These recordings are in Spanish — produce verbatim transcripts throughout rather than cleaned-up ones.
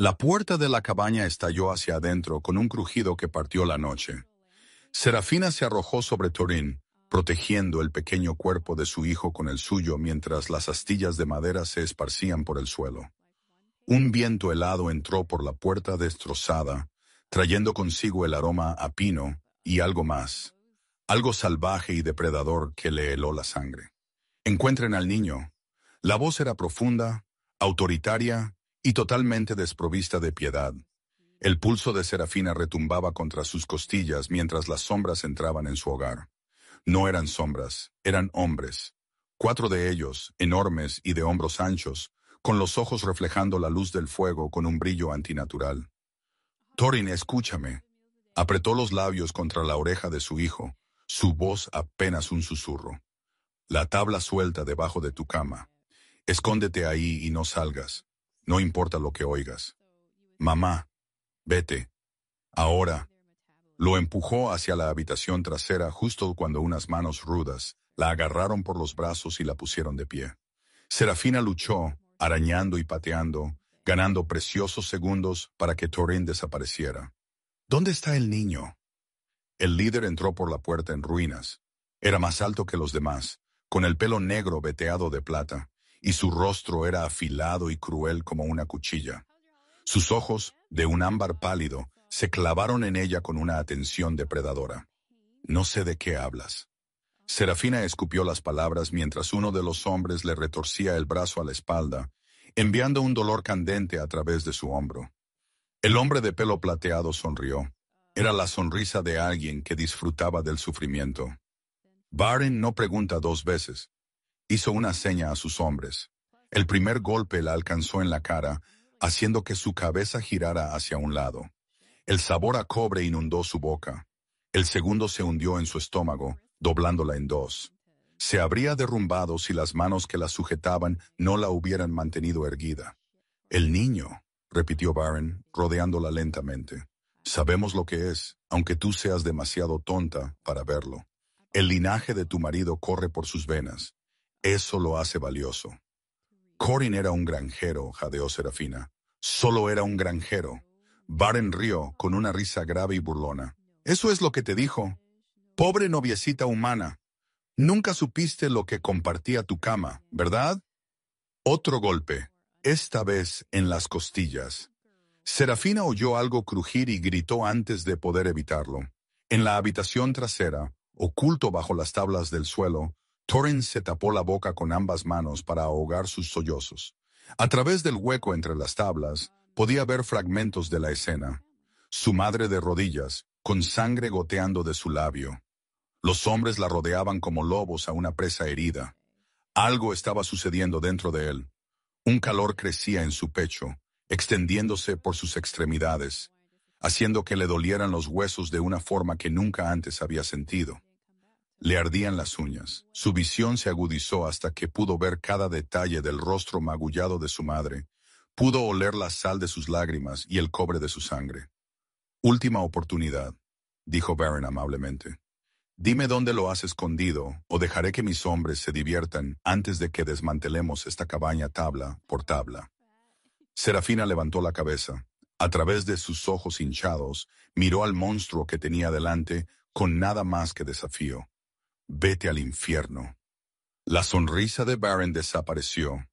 La puerta de la cabaña estalló hacia adentro con un crujido que partió la noche. Serafina se arrojó sobre Thorin, protegiendo el pequeño cuerpo de su hijo con el suyo mientras las astillas de madera se esparcían por el suelo. Un viento helado entró por la puerta destrozada, trayendo consigo el aroma a pino y algo más, algo salvaje y depredador que le heló la sangre. Encuentren al niño. La voz era profunda, autoritaria y totalmente desprovista de piedad. El pulso de Serafina retumbaba contra sus costillas mientras las sombras entraban en su hogar. No eran sombras, eran hombres. Cuatro de ellos, enormes y de hombros anchos, con los ojos reflejando la luz del fuego con un brillo antinatural. Thorin, escúchame. Apretó los labios contra la oreja de su hijo, su voz apenas un susurro. La tabla suelta debajo de tu cama. Escóndete ahí y no salgas. No importa lo que oigas. Mamá, vete. Ahora. Lo empujó hacia la habitación trasera justo cuando unas manos rudas la agarraron por los brazos y la pusieron de pie. Serafina luchó, arañando y pateando, ganando preciosos segundos para que Thorin desapareciera. ¿Dónde está el niño? El líder entró por la puerta en ruinas. Era más alto que los demás, con el pelo negro veteado de plata, y su rostro era afilado y cruel como una cuchilla. Sus ojos, de un ámbar pálido, se clavaron en ella con una atención depredadora. No sé de qué hablas. Serafina escupió las palabras mientras uno de los hombres le retorcía el brazo a la espalda, enviando un dolor candente a través de su hombro. El hombre de pelo plateado sonrió. Era la sonrisa de alguien que disfrutaba del sufrimiento. Baren no pregunta dos veces. Hizo una seña a sus hombres. El primer golpe la alcanzó en la cara, haciendo que su cabeza girara hacia un lado. El sabor a cobre inundó su boca. El segundo se hundió en su estómago, doblándola en dos. Se habría derrumbado si las manos que la sujetaban no la hubieran mantenido erguida. El niño, repitió Baren, rodeándola lentamente. Sabemos lo que es, aunque tú seas demasiado tonta para verlo. El linaje de tu marido corre por sus venas. Eso lo hace valioso. Thorin era un granjero, jadeó Serafina. Solo era un granjero. Baren rió con una risa grave y burlona. Eso es lo que te dijo. Pobre noviecita humana. Nunca supiste lo que compartía tu cama, ¿verdad? Otro golpe, esta vez en las costillas. Serafina oyó algo crujir y gritó antes de poder evitarlo. En la habitación trasera, oculto bajo las tablas del suelo, Thorin se tapó la boca con ambas manos para ahogar sus sollozos. A través del hueco entre las tablas, podía ver fragmentos de la escena. Su madre de rodillas, con sangre goteando de su labio. Los hombres la rodeaban como lobos a una presa herida. Algo estaba sucediendo dentro de él. Un calor crecía en su pecho, extendiéndose por sus extremidades, haciendo que le dolieran los huesos de una forma que nunca antes había sentido. Le ardían las uñas. Su visión se agudizó hasta que pudo ver cada detalle del rostro magullado de su madre. Pudo oler la sal de sus lágrimas y el cobre de su sangre. Última oportunidad, dijo Baren amablemente. Dime dónde lo has escondido, o dejaré que mis hombres se diviertan antes de que desmantelemos esta cabaña tabla por tabla. Serafina levantó la cabeza. A través de sus ojos hinchados, miró al monstruo que tenía delante con nada más que desafío. Vete al infierno. La sonrisa de Baren desapareció.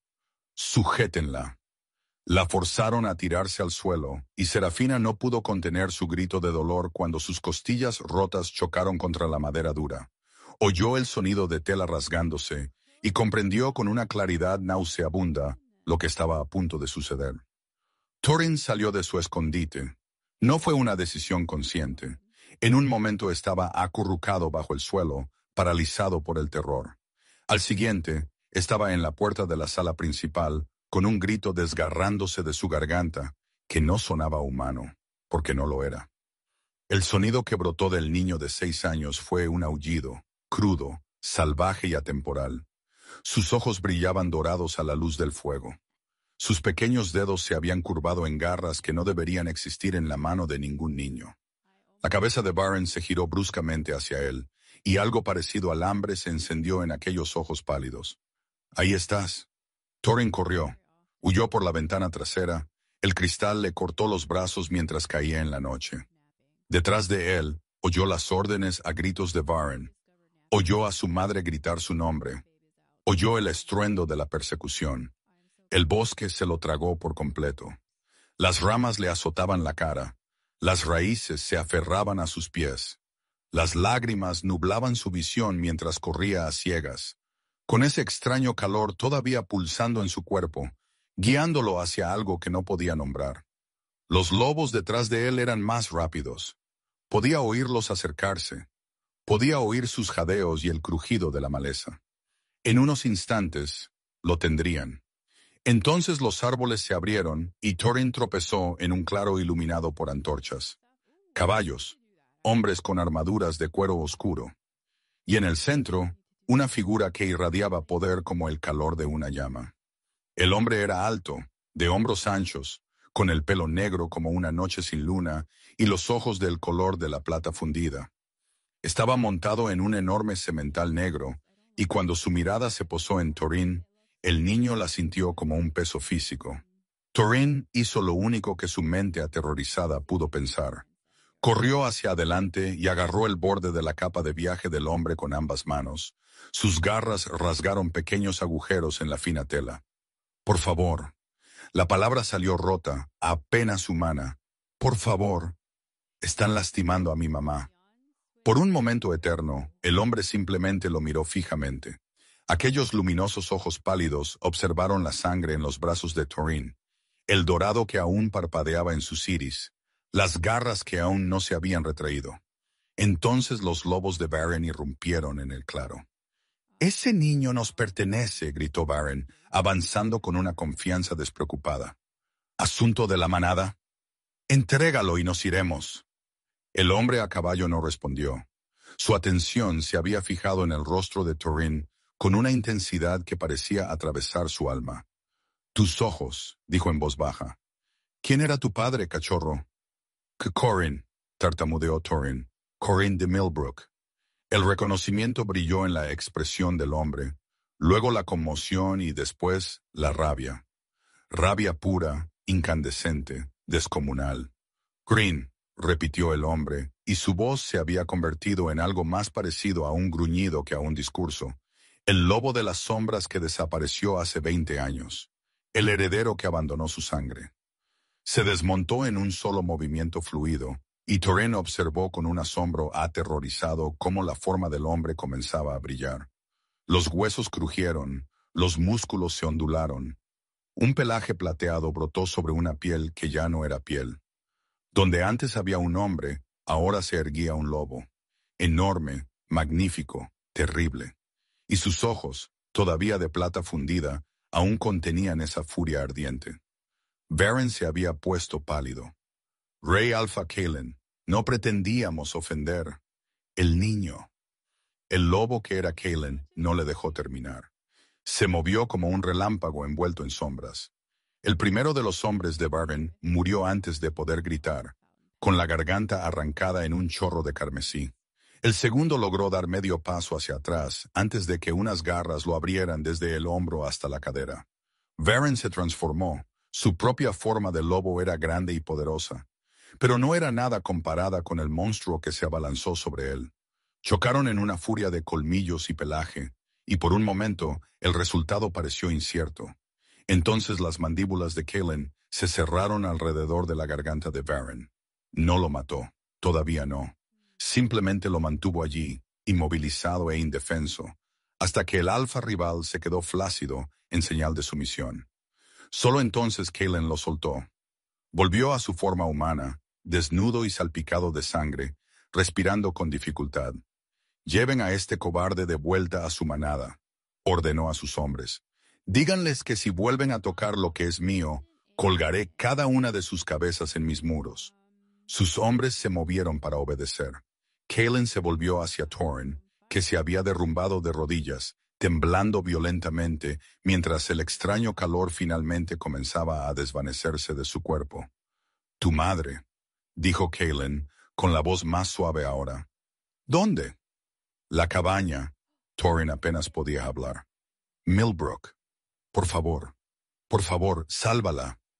Sujétenla. La forzaron a tirarse al suelo, y Serafina no pudo contener su grito de dolor cuando sus costillas rotas chocaron contra la madera dura. Oyó el sonido de tela rasgándose, y comprendió con una claridad nauseabunda lo que estaba a punto de suceder. Thorin salió de su escondite. No fue una decisión consciente. En un momento estaba acurrucado bajo el suelo, paralizado por el terror. Al siguiente, estaba en la puerta de la sala principal, con un grito desgarrándose de su garganta, que no sonaba humano, porque no lo era. El sonido que brotó del niño de seis años fue un aullido, crudo, salvaje y atemporal. Sus ojos brillaban dorados a la luz del fuego. Sus pequeños dedos se habían curvado en garras que no deberían existir en la mano de ningún niño. La cabeza de Baren se giró bruscamente hacia él, y algo parecido al hambre se encendió en aquellos ojos pálidos. «Ahí estás». Thorin corrió, huyó por la ventana trasera, El cristal le cortó los brazos mientras caía en la noche. Detrás de él, oyó las órdenes a gritos de Varen. Oyó a su madre gritar su nombre. Oyó el estruendo de la persecución. El bosque se lo tragó por completo. Las ramas le azotaban la cara. Las raíces se aferraban a sus pies. Las lágrimas nublaban su visión mientras corría a ciegas, con ese extraño calor todavía pulsando en su cuerpo, guiándolo hacia algo que no podía nombrar. Los lobos detrás de él eran más rápidos. Podía oírlos acercarse. Podía oír sus jadeos y el crujido de la maleza. En unos instantes, lo tendrían. Entonces los árboles se abrieron y Thorin tropezó en un claro iluminado por antorchas. Caballos, hombres con armaduras de cuero oscuro. Y en el centro, una figura que irradiaba poder como el calor de una llama. El hombre era alto, de hombros anchos, con el pelo negro como una noche sin luna y los ojos del color de la plata fundida. Estaba montado en un enorme semental negro, y cuando su mirada se posó en Thorin, el niño la sintió como un peso físico. Thorin hizo lo único que su mente aterrorizada pudo pensar. Corrió hacia adelante y agarró el borde de la capa de viaje del hombre con ambas manos. Sus garras rasgaron pequeños agujeros en la fina tela. Por favor. La palabra salió rota, apenas humana. Por favor. Están lastimando a mi mamá. Por un momento eterno, el hombre simplemente lo miró fijamente. Aquellos luminosos ojos pálidos observaron la sangre en los brazos de Thorin, el dorado que aún parpadeaba en sus iris, las garras que aún no se habían retraído. Entonces los lobos de Varen irrumpieron en el claro. «Ese niño nos pertenece», gritó Varen, avanzando con una confianza despreocupada. «¿Asunto de la manada? Entrégalo y nos iremos». El hombre a caballo no respondió. Su atención se había fijado en el rostro de Thorin con una intensidad que parecía atravesar su alma. «Tus ojos», dijo en voz baja. «¿Quién era tu padre, cachorro?» «Que Corin», tartamudeó Thorin. «Corin de Millbrook». El reconocimiento brilló en la expresión del hombre, luego la conmoción y después la rabia. Rabia pura, incandescente, descomunal. «Green», repitió el hombre, y su voz se había convertido en algo más parecido a un gruñido que a un discurso. El lobo de las sombras que desapareció hace veinte años. El heredero que abandonó su sangre. Se desmontó en un solo movimiento fluido, y Thorin observó con un asombro aterrorizado cómo la forma del hombre comenzaba a brillar. Los huesos crujieron, los músculos se ondularon. Un pelaje plateado brotó sobre una piel que ya no era piel. Donde antes había un hombre, ahora se erguía un lobo. Enorme, magnífico, terrible. Y sus ojos, todavía de plata fundida, aún contenían esa furia ardiente. Varen se había puesto pálido. «Rey Alpha Kalen, no pretendíamos ofender. El niño». El lobo que era Kalen no le dejó terminar. Se movió como un relámpago envuelto en sombras. El primero de los hombres de Varen murió antes de poder gritar, con la garganta arrancada en un chorro de carmesí. El segundo logró dar medio paso hacia atrás antes de que unas garras lo abrieran desde el hombro hasta la cadera. Varen se transformó. Su propia forma de lobo era grande y poderosa, pero no era nada comparada con el monstruo que se abalanzó sobre él. Chocaron en una furia de colmillos y pelaje, y por un momento el resultado pareció incierto. Entonces las mandíbulas de Kalen se cerraron alrededor de la garganta de Varen. No lo mató, todavía no. Simplemente lo mantuvo allí, inmovilizado e indefenso, hasta que el alfa rival se quedó flácido en señal de sumisión. Solo entonces Kalen lo soltó. Volvió a su forma humana, desnudo y salpicado de sangre, respirando con dificultad. «Lleven a este cobarde de vuelta a su manada», ordenó a sus hombres. «Díganles que si vuelven a tocar lo que es mío, colgaré cada una de sus cabezas en mis muros». Sus hombres se movieron para obedecer. Kalen se volvió hacia Thorin, que se había derrumbado de rodillas, temblando violentamente, mientras el extraño calor finalmente comenzaba a desvanecerse de su cuerpo. «Tu madre», dijo Kalen, con la voz más suave ahora. «¿Dónde?» «La cabaña». Thorin apenas podía hablar. «Millbrook. Por favor, por favor, sálvala».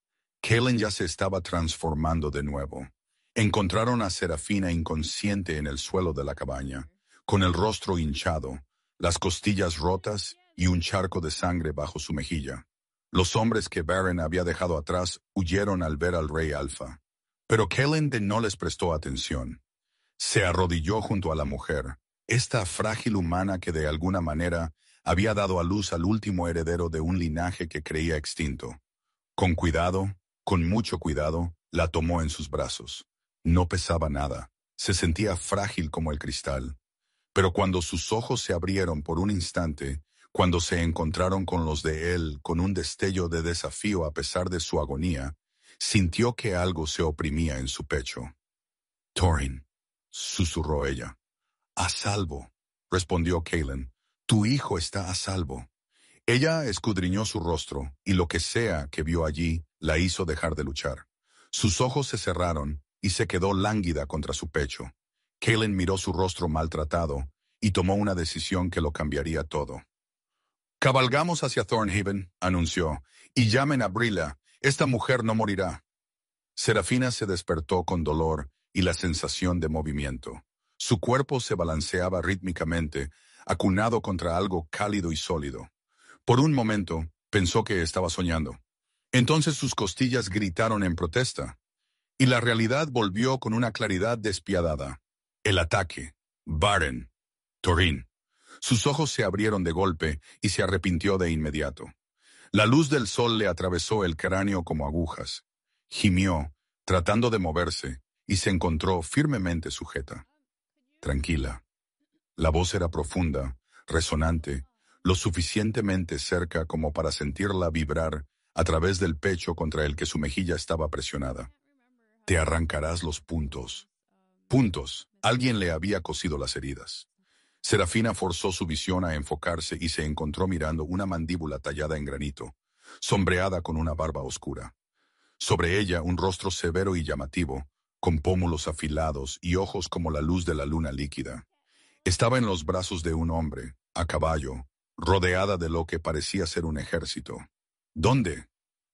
Kaelen ya se estaba transformando de nuevo. Encontraron a Serafina inconsciente en el suelo de la cabaña, con el rostro hinchado, las costillas rotas y un charco de sangre bajo su mejilla. Los hombres que Beren había dejado atrás huyeron al ver al rey Alfa. Pero Kaelen no les prestó atención. Se arrodilló junto a la mujer, esta frágil humana que de alguna manera había dado a luz al último heredero de un linaje que creía extinto. Con cuidado, con mucho cuidado, la tomó en sus brazos. No pesaba nada, se sentía frágil como el cristal. Pero cuando sus ojos se abrieron por un instante, cuando se encontraron con los de él con un destello de desafío a pesar de su agonía, sintió que algo se oprimía en su pecho. «Thorin», susurró ella. «A salvo», respondió Kaelen. «Tu hijo está a salvo». Ella escudriñó su rostro, y lo que sea que vio allí la hizo dejar de luchar. Sus ojos se cerraron, y se quedó lánguida contra su pecho. Kaelen miró su rostro maltratado, y tomó una decisión que lo cambiaría todo. «Cabalgamos hacia Thornhaven», anunció, «y llamen a Brilla. Esta mujer no morirá». Serafina se despertó con dolor y la sensación de movimiento. Su cuerpo se balanceaba rítmicamente, acunado contra algo cálido y sólido. Por un momento, pensó que estaba soñando. Entonces sus costillas gritaron en protesta. Y la realidad volvió con una claridad despiadada. El ataque. Beren. Thorin. Sus ojos se abrieron de golpe y se arrepintió de inmediato. La luz del sol le atravesó el cráneo como agujas. Gimió, tratando de moverse, y se encontró firmemente sujeta. Tranquila. La voz era profunda, resonante, lo suficientemente cerca como para sentirla vibrar a través del pecho contra el que su mejilla estaba presionada. «Te arrancarás los puntos». Puntos. Alguien le había cosido las heridas. Serafina forzó su visión a enfocarse y se encontró mirando una mandíbula tallada en granito, sombreada con una barba oscura. Sobre ella un rostro severo y llamativo, con pómulos afilados y ojos como la luz de la luna líquida. Estaba en los brazos de un hombre, a caballo, rodeada de lo que parecía ser un ejército. «¿Dónde?»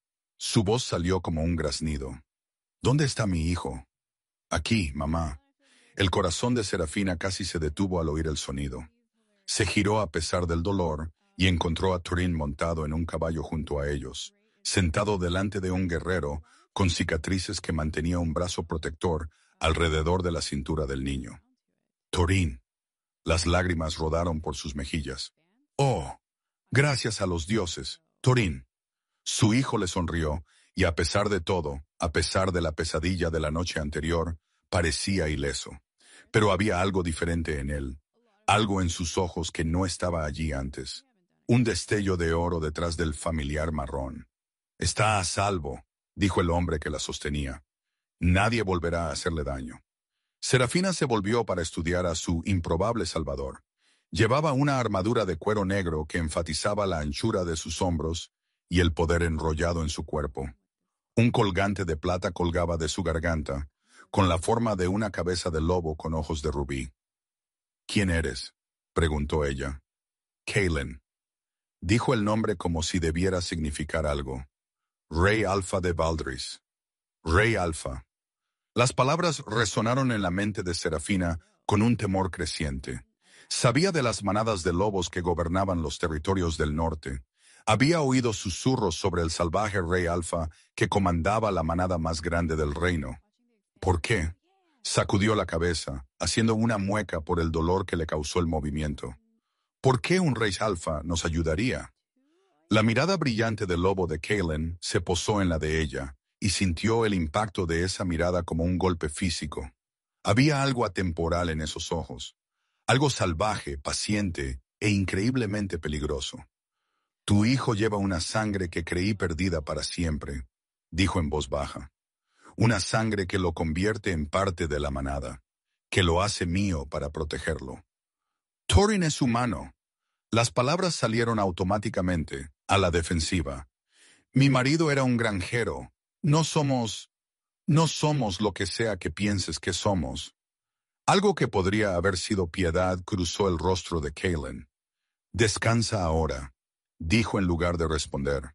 Su voz salió como un graznido. «¿Dónde está mi hijo?» «Aquí, mamá». El corazón de Serafina casi se detuvo al oír el sonido. Se giró a pesar del dolor y encontró a Thorin montado en un caballo junto a ellos, sentado delante de un guerrero con cicatrices que mantenía un brazo protector alrededor de la cintura del niño. «Thorin». Las lágrimas rodaron por sus mejillas. «Oh, gracias a los dioses, Thorin». Su hijo le sonrió, y a pesar de todo, a pesar de la pesadilla de la noche anterior, parecía ileso. Pero había algo diferente en él, algo en sus ojos que no estaba allí antes. Un destello de oro detrás del familiar marrón. «Está a salvo», dijo el hombre que la sostenía. «Nadie volverá a hacerle daño». Serafina se volvió para estudiar a su improbable salvador. Llevaba una armadura de cuero negro que enfatizaba la anchura de sus hombros y el poder enrollado en su cuerpo. Un colgante de plata colgaba de su garganta, con la forma de una cabeza de lobo con ojos de rubí. «¿Quién eres?», preguntó ella. «Kaelen». Dijo el nombre como si debiera significar algo. «Rey Alfa de Valdris». «Rey Alfa». Las palabras resonaron en la mente de Serafina con un temor creciente. Sabía de las manadas de lobos que gobernaban los territorios del norte. Había oído susurros sobre el salvaje Rey Alfa que comandaba la manada más grande del reino. ¿Por qué? Sacudió la cabeza, haciendo una mueca por el dolor que le causó el movimiento. ¿Por qué un Rey Alfa nos ayudaría? La mirada brillante del lobo de Kaelen se posó en la de ella, y sintió el impacto de esa mirada como un golpe físico. Había algo atemporal en esos ojos, algo salvaje, paciente e increíblemente peligroso. «Tu hijo lleva una sangre que creí perdida para siempre», dijo en voz baja. «Una sangre que lo convierte en parte de la manada, que lo hace mío para protegerlo». «Thorin es humano». Las palabras salieron automáticamente, a la defensiva. «Mi marido era un granjero. No somos... no somos lo que sea que pienses que somos». Algo que podría haber sido piedad cruzó el rostro de Kaelen. «Descansa ahora», dijo en lugar de responder.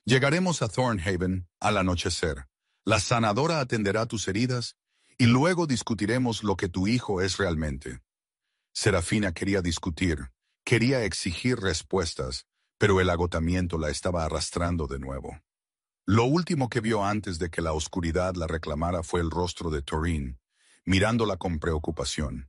Llegaremos a Thornhaven al anochecer. La sanadora atenderá tus heridas y luego discutiremos lo que tu hijo es realmente. Serafina quería discutir, quería exigir respuestas, pero el agotamiento la estaba arrastrando de nuevo. Lo último que vio antes de que la oscuridad la reclamara fue el rostro de Torin, mirándola con preocupación.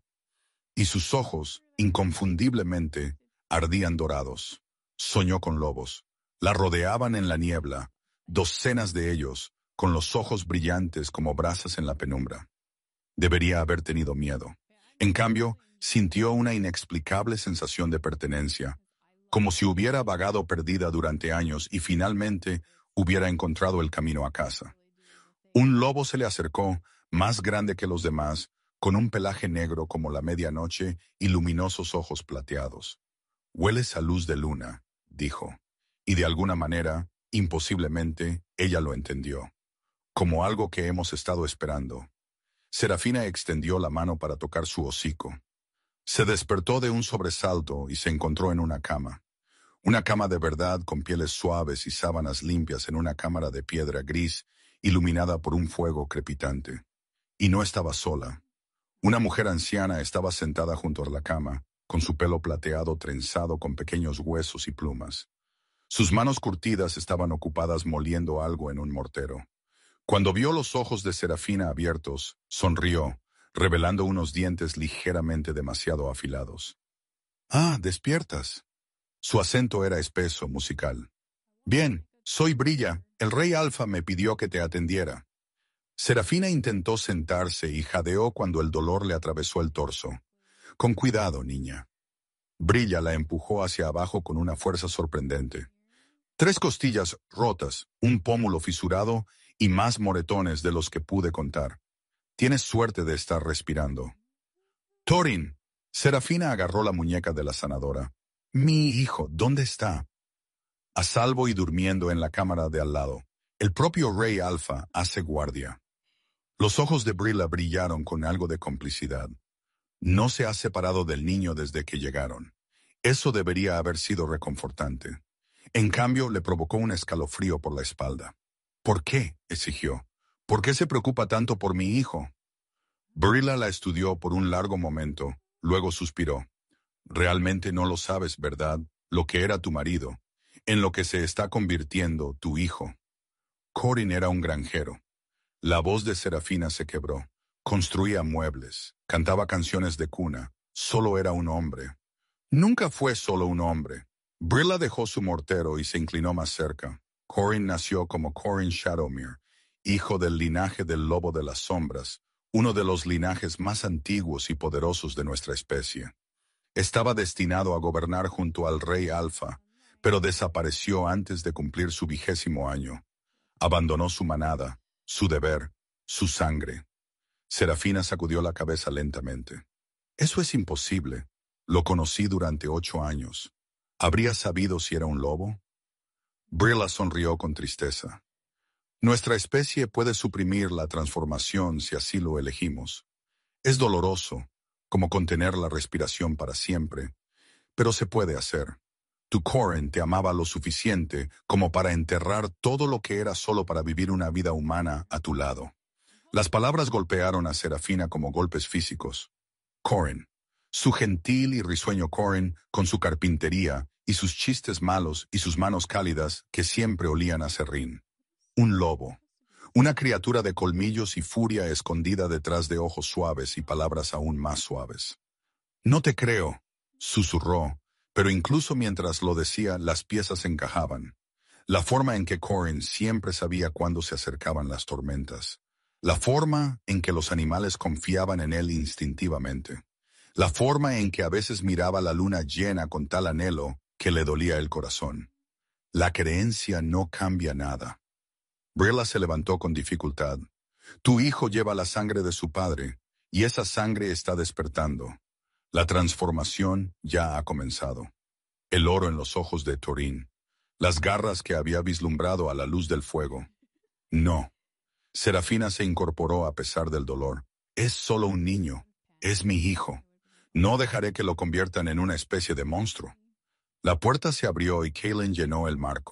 Y sus ojos, inconfundiblemente, ardían dorados. Soñó con lobos. La rodeaban en la niebla, docenas de ellos, con los ojos brillantes como brasas en la penumbra. Debería haber tenido miedo. En cambio, sintió una inexplicable sensación de pertenencia, como si hubiera vagado perdida durante años y finalmente hubiera encontrado el camino a casa. Un lobo se le acercó, más grande que los demás, con un pelaje negro como la medianoche y luminosos ojos plateados. «Hueles a luz de luna», dijo, y de alguna manera, imposiblemente, ella lo entendió, como algo que hemos estado esperando. Serafina extendió la mano para tocar su hocico. Se despertó de un sobresalto y se encontró en una cama. Una cama de verdad con pieles suaves y sábanas limpias en una cámara de piedra gris iluminada por un fuego crepitante. Y no estaba sola. Una mujer anciana estaba sentada junto a la cama, con su pelo plateado trenzado con pequeños huesos y plumas. Sus manos curtidas estaban ocupadas moliendo algo en un mortero. Cuando vio los ojos de Serafina abiertos, sonrió, revelando unos dientes ligeramente demasiado afilados. «Ah, despiertas». Su acento era espeso, musical. «Bien, soy Brilla. El rey Alfa me pidió que te atendiera». Serafina intentó sentarse y jadeó cuando el dolor le atravesó el torso. «Con cuidado, niña». Brilla la empujó hacia abajo con una fuerza sorprendente. Tres costillas rotas, un pómulo fisurado y más moretones de los que pude contar. Tienes suerte de estar respirando. «Torin». Serafina agarró la muñeca de la sanadora. «Mi hijo, ¿dónde está?» «A salvo y durmiendo en la cámara de al lado. El propio rey Alfa hace guardia». Los ojos de Brilla brillaron con algo de complicidad. No se ha separado del niño desde que llegaron. Eso debería haber sido reconfortante. En cambio, le provocó un escalofrío por la espalda. «¿Por qué?», exigió. «¿Por qué se preocupa tanto por mi hijo?» Brilla la estudió por un largo momento, luego suspiró. «Realmente no lo sabes, ¿verdad? Lo que era tu marido, en lo que se está convirtiendo tu hijo». Corin era un granjero. La voz de Serafina se quebró. Construía muebles, cantaba canciones de cuna. Solo era un hombre. Nunca fue solo un hombre. Brilla dejó su mortero y se inclinó más cerca. Corin nació como Corin Shadowmere, hijo del linaje del lobo de las sombras, uno de los linajes más antiguos y poderosos de nuestra especie. Estaba destinado a gobernar junto al rey Alfa, pero desapareció antes de cumplir su vigésimo año. Abandonó su manada, su deber, su sangre. Serafina sacudió la cabeza lentamente. «Eso es imposible. Lo conocí durante ocho años. ¿Habría sabido si era un lobo?» Brilla sonrió con tristeza. «Nuestra especie puede suprimir la transformación si así lo elegimos. Es doloroso, como contener la respiración para siempre, pero se puede hacer. Tu Corin te amaba lo suficiente como para enterrar todo lo que era solo para vivir una vida humana a tu lado». Las palabras golpearon a Serafina como golpes físicos. Corin. Su gentil y risueño Corin, con su carpintería y sus chistes malos y sus manos cálidas que siempre olían a serrín. Un lobo. Una criatura de colmillos y furia escondida detrás de ojos suaves y palabras aún más suaves. «No te creo», susurró, pero incluso mientras lo decía, las piezas encajaban. La forma en que Corin siempre sabía cuándo se acercaban las tormentas. La forma en que los animales confiaban en él instintivamente. La forma en que a veces miraba la luna llena con tal anhelo que le dolía el corazón. La creencia no cambia nada. Brilla se levantó con dificultad. «Tu hijo lleva la sangre de su padre, y esa sangre está despertando. La transformación ya ha comenzado». El oro en los ojos de Torin. Las garras que había vislumbrado a la luz del fuego. «No». Serafina se incorporó a pesar del dolor. «Es solo un niño. Es mi hijo. No dejaré que lo conviertan en una especie de monstruo». La puerta se abrió y Kaylin llenó el marco.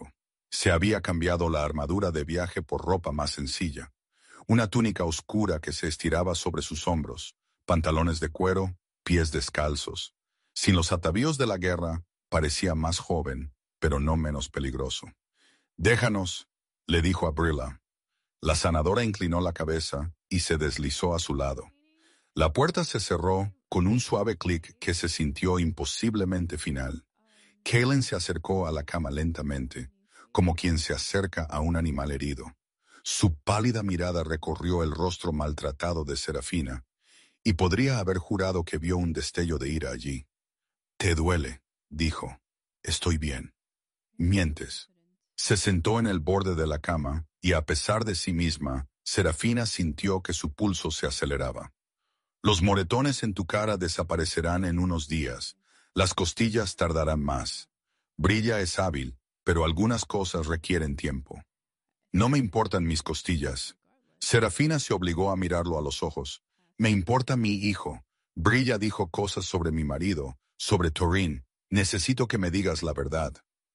Se había cambiado la armadura de viaje por ropa más sencilla, una túnica oscura que se estiraba sobre sus hombros, pantalones de cuero, pies descalzos. Sin los atavíos de la guerra, parecía más joven, pero no menos peligroso. «Déjanos», le dijo a Brilla. La sanadora inclinó la cabeza y se deslizó a su lado. La puerta se cerró con un suave clic que se sintió imposiblemente final. Kaylin se acercó a la cama lentamente, como quien se acerca a un animal herido. Su pálida mirada recorrió el rostro maltratado de Serafina, y podría haber jurado que vio un destello de ira allí. «Te duele», dijo. «Estoy bien». «Mientes». Se sentó en el borde de la cama, y a pesar de sí misma, Serafina sintió que su pulso se aceleraba. «Los moretones en tu cara desaparecerán en unos días. Las costillas tardarán más. Brilla es hábil, pero algunas cosas requieren tiempo». «No me importan mis costillas». Serafina se obligó a mirarlo a los ojos. «Me importa mi hijo. Brilla dijo cosas sobre mi marido, sobre Torin. Necesito que me digas la verdad».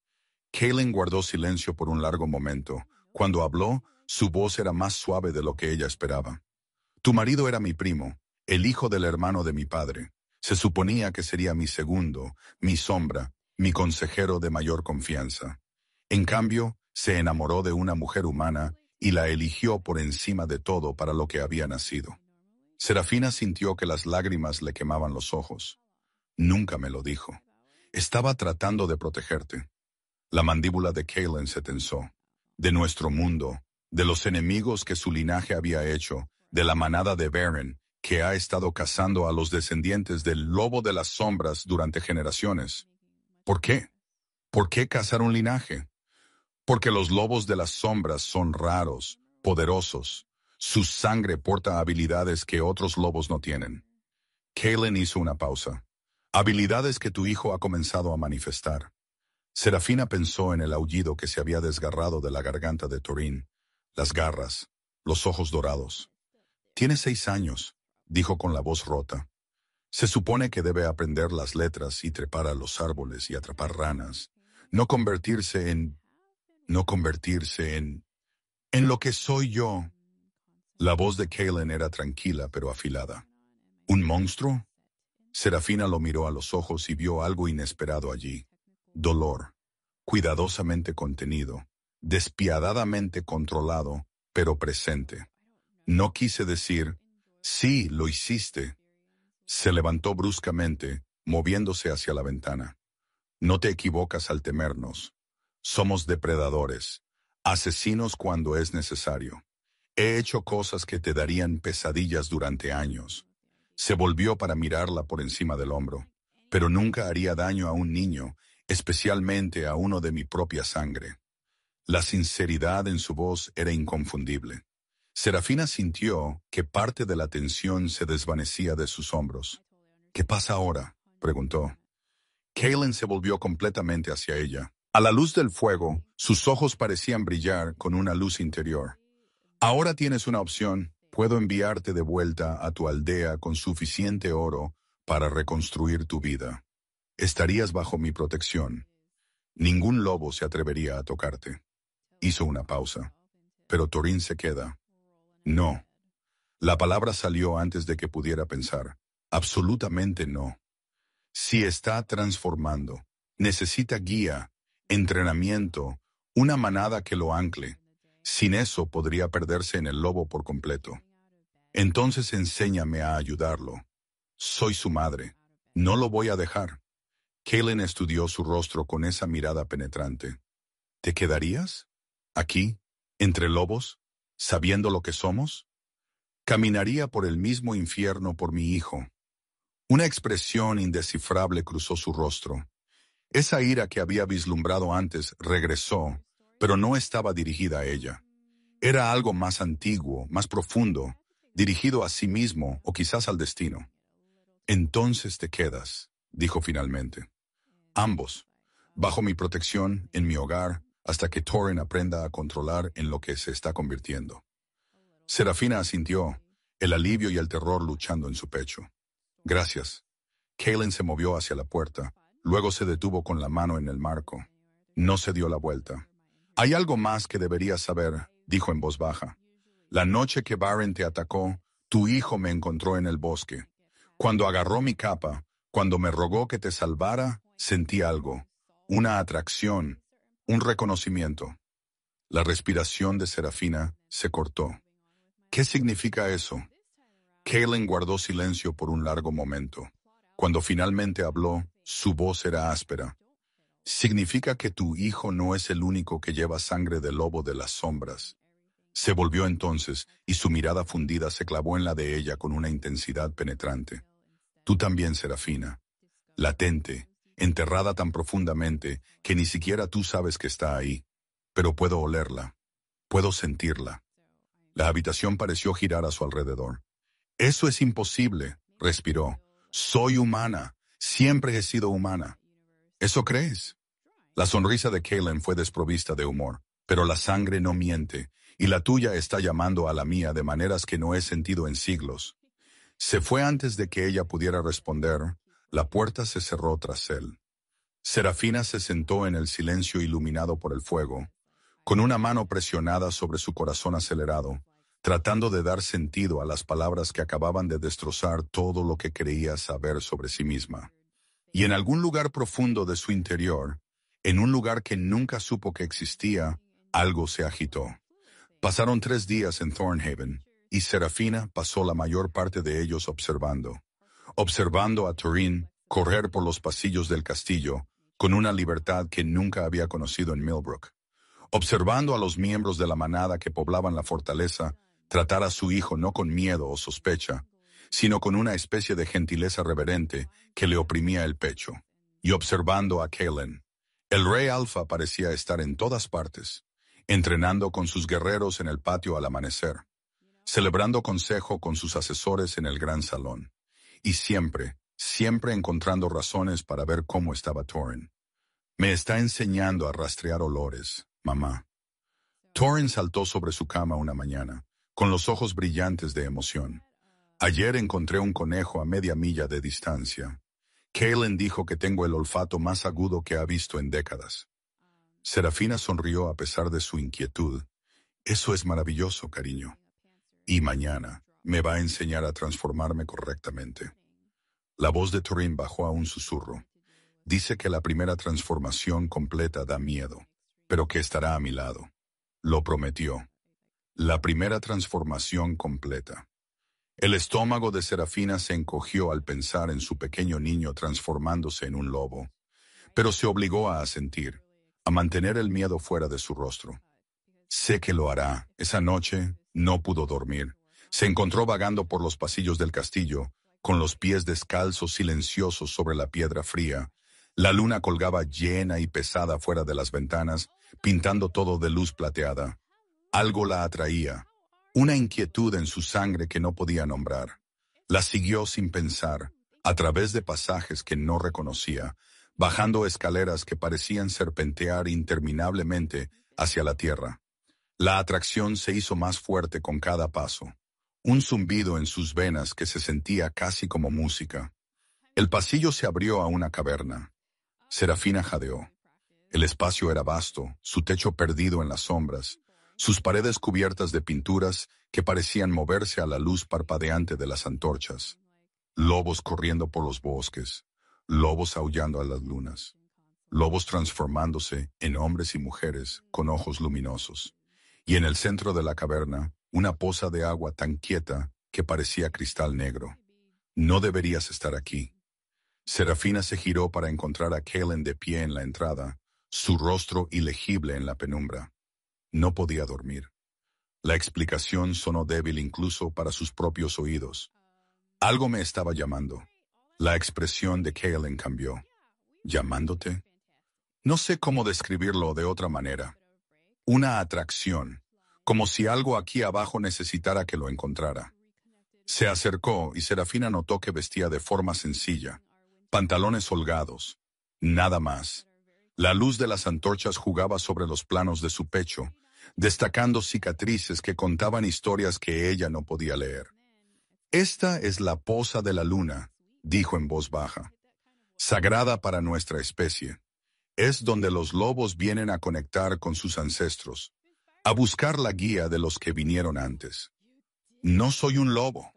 Kaylin guardó silencio por un largo momento. Cuando habló, su voz era más suave de lo que ella esperaba. «Tu marido era mi primo, el hijo del hermano de mi padre. Se suponía que sería mi segundo, mi sombra, mi consejero de mayor confianza. En cambio, se enamoró de una mujer humana y la eligió por encima de todo para lo que había nacido». Serafina sintió que las lágrimas le quemaban los ojos. «Nunca me lo dijo. Estaba tratando de protegerte». La mandíbula de Kaylin se tensó. «De nuestro mundo, de los enemigos que su linaje había hecho, de la manada de Beren, que ha estado cazando a los descendientes del lobo de las sombras durante generaciones. ¿Por qué? ¿Por qué cazar un linaje? Porque los lobos de las sombras son raros, poderosos. Su sangre porta habilidades que otros lobos no tienen». Kaylin hizo una pausa. «Habilidades que tu hijo ha comenzado a manifestar». Serafina pensó en el aullido que se había desgarrado de la garganta de Torin, las garras, los ojos dorados. «Tiene seis años», dijo con la voz rota. «Se supone que debe aprender las letras y trepar a los árboles y atrapar ranas. No convertirse en... no convertirse en... en lo que soy yo». La voz de Kaylin era tranquila pero afilada. «¿Un monstruo?». Serafina lo miró a los ojos y vio algo inesperado allí. Dolor, cuidadosamente contenido, despiadadamente controlado, pero presente. «No quise decir, sí, lo hiciste». Se levantó bruscamente, moviéndose hacia la ventana. «No te equivocas al temernos. Somos depredadores, asesinos cuando es necesario. He hecho cosas que te darían pesadillas durante años». Se volvió para mirarla por encima del hombro. «Pero nunca haría daño a un niño, especialmente a uno de mi propia sangre». La sinceridad en su voz era inconfundible. Serafina sintió que parte de la tensión se desvanecía de sus hombros. «¿Qué pasa ahora?», preguntó. Kaylin se volvió completamente hacia ella. A la luz del fuego, sus ojos parecían brillar con una luz interior. «Ahora tienes una opción. Puedo enviarte de vuelta a tu aldea con suficiente oro para reconstruir tu vida. Estarías bajo mi protección. Ningún lobo se atrevería a tocarte». Hizo una pausa. «Pero Torin se queda». «No». La palabra salió antes de que pudiera pensar. «Absolutamente no. Si está transformando, necesita guía, entrenamiento, una manada que lo ancle. Sin eso podría perderse en el lobo por completo. Entonces enséñame a ayudarlo. Soy su madre. No lo voy a dejar». Kaylin estudió su rostro con esa mirada penetrante. «¿Te quedarías? ¿Aquí? ¿Entre lobos? ¿Sabiendo lo que somos?». «Caminaría por el mismo infierno por mi hijo». Una expresión indescifrable cruzó su rostro. Esa ira que había vislumbrado antes regresó, pero no estaba dirigida a ella. Era algo más antiguo, más profundo, dirigido a sí mismo o quizás al destino. «Entonces te quedas», dijo finalmente. «Ambos, bajo mi protección, en mi hogar, hasta que Torin aprenda a controlar en lo que se está convirtiendo». Serafina asintió, el alivio y el terror luchando en su pecho. «Gracias». Kaylin se movió hacia la puerta, luego se detuvo con la mano en el marco. No se dio la vuelta. Hay algo más que deberías saber, dijo en voz baja. La noche que Baren te atacó, tu hijo me encontró en el bosque. Cuando agarró mi capa, cuando me rogó que te salvara, sentí algo, una atracción, un reconocimiento. La respiración de Serafina se cortó. ¿Qué significa eso? Kaylin guardó silencio por un largo momento. Cuando finalmente habló, su voz era áspera. Significa que tu hijo no es el único que lleva sangre de lobo de las sombras. Se volvió entonces, y su mirada fundida se clavó en la de ella con una intensidad penetrante. Tú también, Serafina. Latente, enterrada tan profundamente que ni siquiera tú sabes que está ahí. Pero puedo olerla. Puedo sentirla. La habitación pareció girar a su alrededor. Eso es imposible, respiró. Soy humana. Siempre he sido humana. ¿Eso crees? La sonrisa de Kaylin fue desprovista de humor. Pero la sangre no miente, y la tuya está llamando a la mía de maneras que no he sentido en siglos. Se fue antes de que ella pudiera responder. La puerta se cerró tras él. Serafina se sentó en el silencio iluminado por el fuego, con una mano presionada sobre su corazón acelerado, tratando de dar sentido a las palabras que acababan de destrozar todo lo que creía saber sobre sí misma. Y en algún lugar profundo de su interior, en un lugar que nunca supo que existía, algo se agitó. Pasaron tres días en Thornhaven, y Serafina pasó la mayor parte de ellos observando. Observando a Turín correr por los pasillos del castillo, con una libertad que nunca había conocido en Millbrook. Observando a los miembros de la manada que poblaban la fortaleza tratar a su hijo no con miedo o sospecha, sino con una especie de gentileza reverente que le oprimía el pecho. Y observando a Kaylin. El rey Alfa parecía estar en todas partes, entrenando con sus guerreros en el patio al amanecer, celebrando consejo con sus asesores en el gran salón, y siempre, siempre encontrando razones para ver cómo estaba Torrin. Me está enseñando a rastrear olores, mamá. Torrin saltó sobre su cama una mañana, con los ojos brillantes de emoción. Ayer encontré un conejo a media milla de distancia. Kaylin dijo que tengo el olfato más agudo que ha visto en décadas. Serafina sonrió a pesar de su inquietud. Eso es maravilloso, cariño. Y mañana me va a enseñar a transformarme correctamente. La voz de Turín bajó a un susurro. Dice que la primera transformación completa da miedo, pero que estará a mi lado. Lo prometió. La primera transformación completa. El estómago de Serafina se encogió al pensar en su pequeño niño transformándose en un lobo, pero se obligó a asentir, a mantener el miedo fuera de su rostro. Sé que lo hará. Esa noche no pudo dormir. Se encontró vagando por los pasillos del castillo, con los pies descalzos silenciosos sobre la piedra fría. La luna colgaba llena y pesada fuera de las ventanas, pintando todo de luz plateada. Algo la atraía, una inquietud en su sangre que no podía nombrar. La siguió sin pensar, a través de pasajes que no reconocía, bajando escaleras que parecían serpentear interminablemente hacia la tierra. La atracción se hizo más fuerte con cada paso, un zumbido en sus venas que se sentía casi como música. El pasillo se abrió a una caverna. Serafina jadeó. El espacio era vasto, su techo perdido en las sombras, sus paredes cubiertas de pinturas que parecían moverse a la luz parpadeante de las antorchas. Lobos corriendo por los bosques, lobos aullando a las lunas, lobos transformándose en hombres y mujeres con ojos luminosos. Y en el centro de la caverna, una poza de agua tan quieta que parecía cristal negro. No deberías estar aquí. Serafina se giró para encontrar a Kaylin de pie en la entrada, su rostro ilegible en la penumbra. No podía dormir. La explicación sonó débil incluso para sus propios oídos. Algo me estaba llamando. La expresión de Kaylin cambió. ¿Llamándote? No sé cómo describirlo de otra manera. Una atracción, como si algo aquí abajo necesitara que lo encontrara. Se acercó y Serafina notó que vestía de forma sencilla, pantalones holgados, nada más. La luz de las antorchas jugaba sobre los planos de su pecho, destacando cicatrices que contaban historias que ella no podía leer. Esta es la poza de la luna, dijo en voz baja, sagrada para nuestra especie. Es donde los lobos vienen a conectar con sus ancestros, a buscar la guía de los que vinieron antes. No soy un lobo.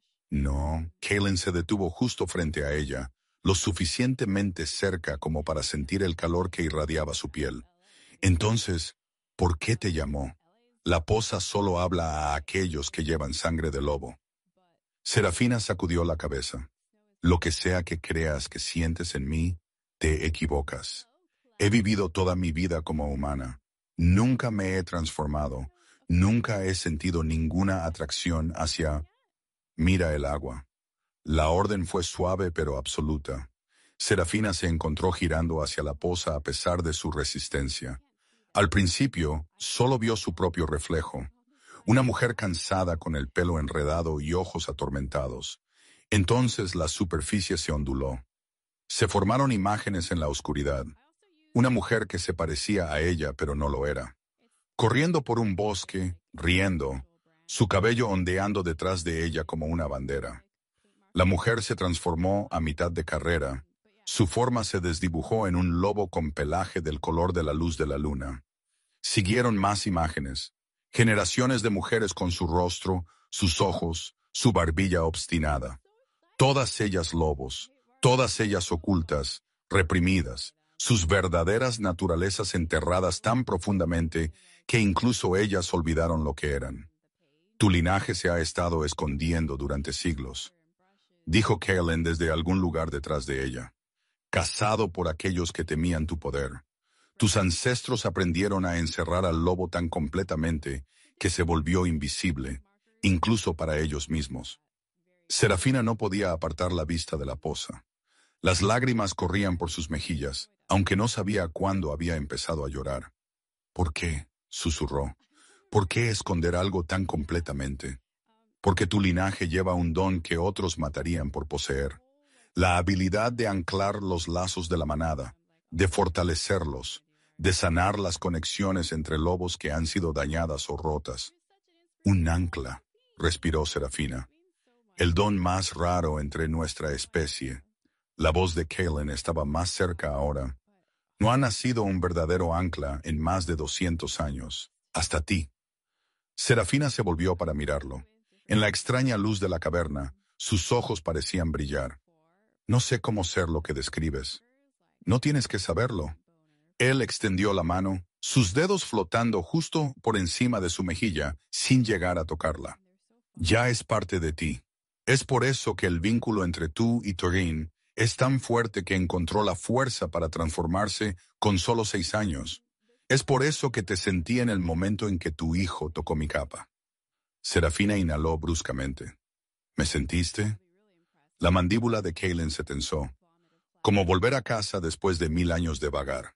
No, Kaylin se detuvo justo frente a ella, lo suficientemente cerca como para sentir el calor que irradiaba su piel. Entonces, ¿por qué te llamó? La posa solo habla a aquellos que llevan sangre de lobo. Serafina sacudió la cabeza. Lo que sea que creas que sientes en mí, te equivocas. He vivido toda mi vida como humana. Nunca me he transformado. Nunca he sentido ninguna atracción hacia... Mira el agua. La orden fue suave pero absoluta. Serafina se encontró girando hacia la poza a pesar de su resistencia. Al principio, solo vio su propio reflejo. Una mujer cansada con el pelo enredado y ojos atormentados. Entonces la superficie se onduló. Se formaron imágenes en la oscuridad. Una mujer que se parecía a ella pero no lo era. Corriendo por un bosque, riendo, su cabello ondeando detrás de ella como una bandera. La mujer se transformó a mitad de carrera. Su forma se desdibujó en un lobo con pelaje del color de la luz de la luna. Siguieron más imágenes. Generaciones de mujeres con su rostro, sus ojos, su barbilla obstinada. Todas ellas lobos, todas ellas ocultas, reprimidas, sus verdaderas naturalezas enterradas tan profundamente que incluso ellas olvidaron lo que eran. Tu linaje se ha estado escondiendo durante siglos, dijo Kaylin desde algún lugar detrás de ella. Cazado por aquellos que temían tu poder. Tus ancestros aprendieron a encerrar al lobo tan completamente que se volvió invisible, incluso para ellos mismos. Serafina no podía apartar la vista de la poza. Las lágrimas corrían por sus mejillas, aunque no sabía cuándo había empezado a llorar. ¿Por qué?, susurró. ¿Por qué esconder algo tan completamente? Porque tu linaje lleva un don que otros matarían por poseer. La habilidad de anclar los lazos de la manada, de fortalecerlos, de sanar las conexiones entre lobos que han sido dañadas o rotas. Un ancla, respiró Serafina. El don más raro entre nuestra especie. La voz de Kaylin estaba más cerca ahora. No ha nacido un verdadero ancla en más de doscientos años. Hasta ti. Serafina se volvió para mirarlo. En la extraña luz de la caverna, sus ojos parecían brillar. No sé cómo ser lo que describes. No tienes que saberlo. Él extendió la mano, sus dedos flotando justo por encima de su mejilla, sin llegar a tocarla. Ya es parte de ti. Es por eso que el vínculo entre tú y Torin es tan fuerte que encontró la fuerza para transformarse con solo seis años. Es por eso que te sentí en el momento en que tu hijo tocó mi capa. Serafina inhaló bruscamente. ¿Me sentiste? La mandíbula de Kaylin se tensó, como volver a casa después de mil años de vagar.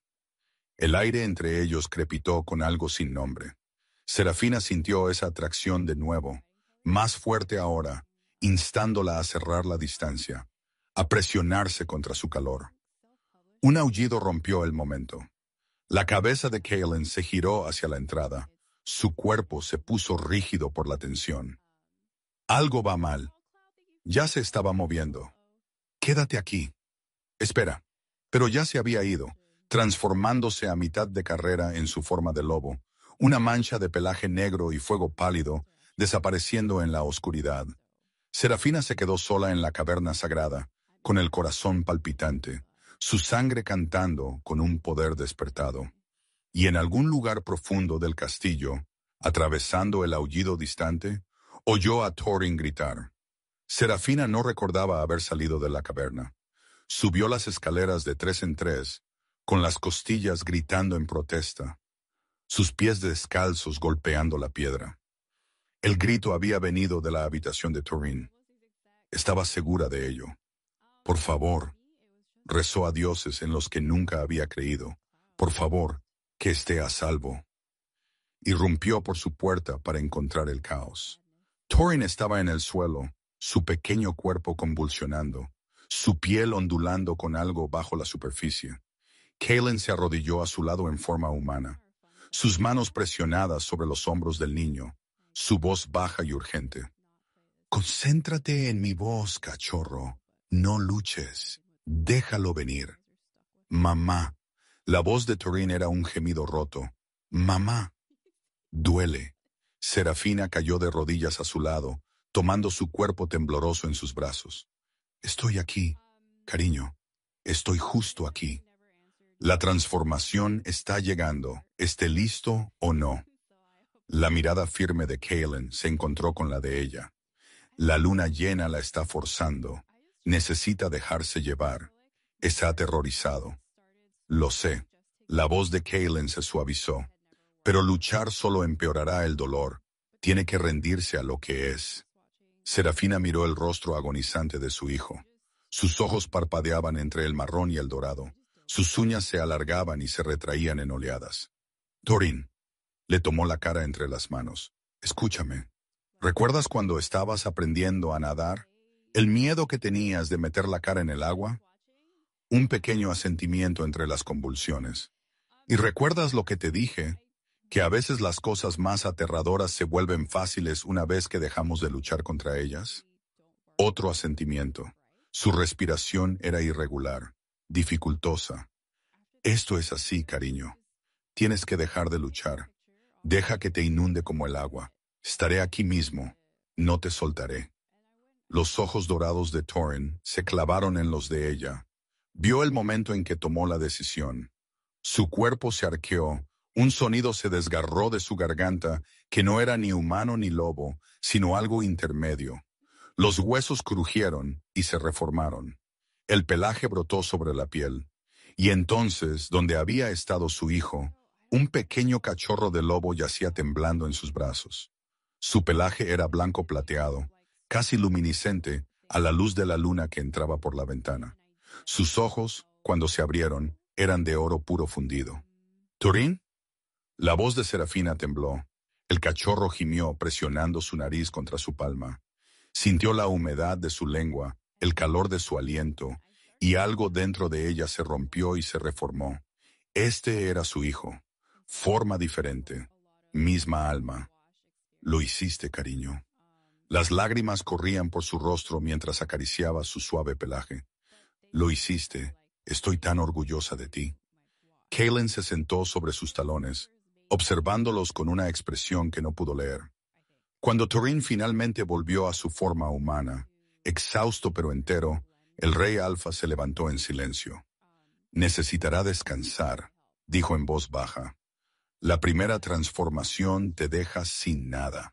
El aire entre ellos crepitó con algo sin nombre. Serafina sintió esa atracción de nuevo, más fuerte ahora, instándola a cerrar la distancia, a presionarse contra su calor. Un aullido rompió el momento. La cabeza de Kaylin se giró hacia la entrada. Su cuerpo se puso rígido por la tensión. Algo va mal. Ya se estaba moviendo. Quédate aquí. Espera. Pero ya se había ido, transformándose a mitad de carrera en su forma de lobo, una mancha de pelaje negro y fuego pálido, desapareciendo en la oscuridad. Serafina se quedó sola en la caverna sagrada, con el corazón palpitante, su sangre cantando con un poder despertado. Y en algún lugar profundo del castillo, atravesando el aullido distante, oyó a Thorin gritar. Serafina no recordaba haber salido de la caverna. Subió las escaleras de tres en tres, con las costillas gritando en protesta, sus pies descalzos golpeando la piedra. El grito había venido de la habitación de Thorin. Estaba segura de ello. Por favor, rezó a dioses en los que nunca había creído. Por favor, que esté a salvo. Irrumpió por su puerta para encontrar el caos. Thorin estaba en el suelo, su pequeño cuerpo convulsionando, su piel ondulando con algo bajo la superficie. Kaylin se arrodilló a su lado en forma humana, sus manos presionadas sobre los hombros del niño, su voz baja y urgente. Concéntrate en mi voz, cachorro. No luches. Déjalo venir. Mamá, La voz de Torin era un gemido roto. «Mamá». «Duele». Serafina cayó de rodillas a su lado, tomando su cuerpo tembloroso en sus brazos. «Estoy aquí, cariño. Estoy justo aquí. La transformación está llegando, esté listo o no». La mirada firme de Kaylin se encontró con la de ella. La luna llena la está forzando. Necesita dejarse llevar. Está aterrorizado. Lo sé. La voz de Kaylin se suavizó. Pero luchar solo empeorará el dolor. Tiene que rendirse a lo que es. Serafina miró el rostro agonizante de su hijo. Sus ojos parpadeaban entre el marrón y el dorado. Sus uñas se alargaban y se retraían en oleadas. «Torin», le tomó la cara entre las manos. «Escúchame. ¿Recuerdas cuando estabas aprendiendo a nadar? ¿El miedo que tenías de meter la cara en el agua?» Un pequeño asentimiento entre las convulsiones. «¿Y recuerdas lo que te dije? Que a veces las cosas más aterradoras se vuelven fáciles una vez que dejamos de luchar contra ellas». Otro asentimiento. Su respiración era irregular, dificultosa. «Esto es así, cariño. Tienes que dejar de luchar. Deja que te inunde como el agua. Estaré aquí mismo. No te soltaré». Los ojos dorados de Torin se clavaron en los de ella. Vio el momento en que tomó la decisión. Su cuerpo se arqueó, un sonido se desgarró de su garganta que no era ni humano ni lobo, sino algo intermedio. Los huesos crujieron y se reformaron. El pelaje brotó sobre la piel. Y entonces, donde había estado su hijo, un pequeño cachorro de lobo yacía temblando en sus brazos. Su pelaje era blanco plateado, casi luminiscente, a la luz de la luna que entraba por la ventana. Sus ojos, cuando se abrieron, eran de oro puro fundido. «¿Torin?» La voz de Serafina tembló. El cachorro gimió presionando su nariz contra su palma. Sintió la humedad de su lengua, el calor de su aliento, y algo dentro de ella se rompió y se reformó. Este era su hijo. Forma diferente. Misma alma. «Lo hiciste, cariño». Las lágrimas corrían por su rostro mientras acariciaba su suave pelaje. «Lo hiciste. Estoy tan orgullosa de ti». Kaylin se sentó sobre sus talones, observándolos con una expresión que no pudo leer. Cuando Torin finalmente volvió a su forma humana, exhausto pero entero, el rey Alfa se levantó en silencio. «Necesitará descansar», dijo en voz baja. «La primera transformación te deja sin nada».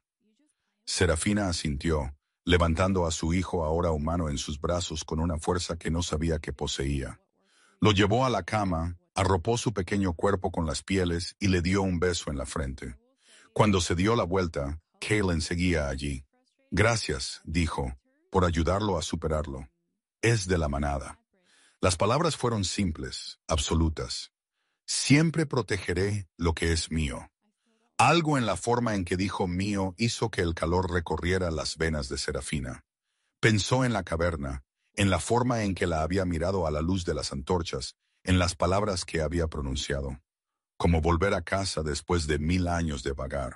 Serafina asintió, levantando a su hijo ahora humano en sus brazos con una fuerza que no sabía que poseía. Lo llevó a la cama, arropó su pequeño cuerpo con las pieles y le dio un beso en la frente. Cuando se dio la vuelta, Kaylin seguía allí. «Gracias», dijo, «por ayudarlo a superarlo. Es de la manada». Las palabras fueron simples, absolutas. «Siempre protegeré lo que es mío». Algo en la forma en que dijo mío hizo que el calor recorriera las venas de Serafina. Pensó en la caverna, en la forma en que la había mirado a la luz de las antorchas, en las palabras que había pronunciado. Como volver a casa después de mil años de vagar.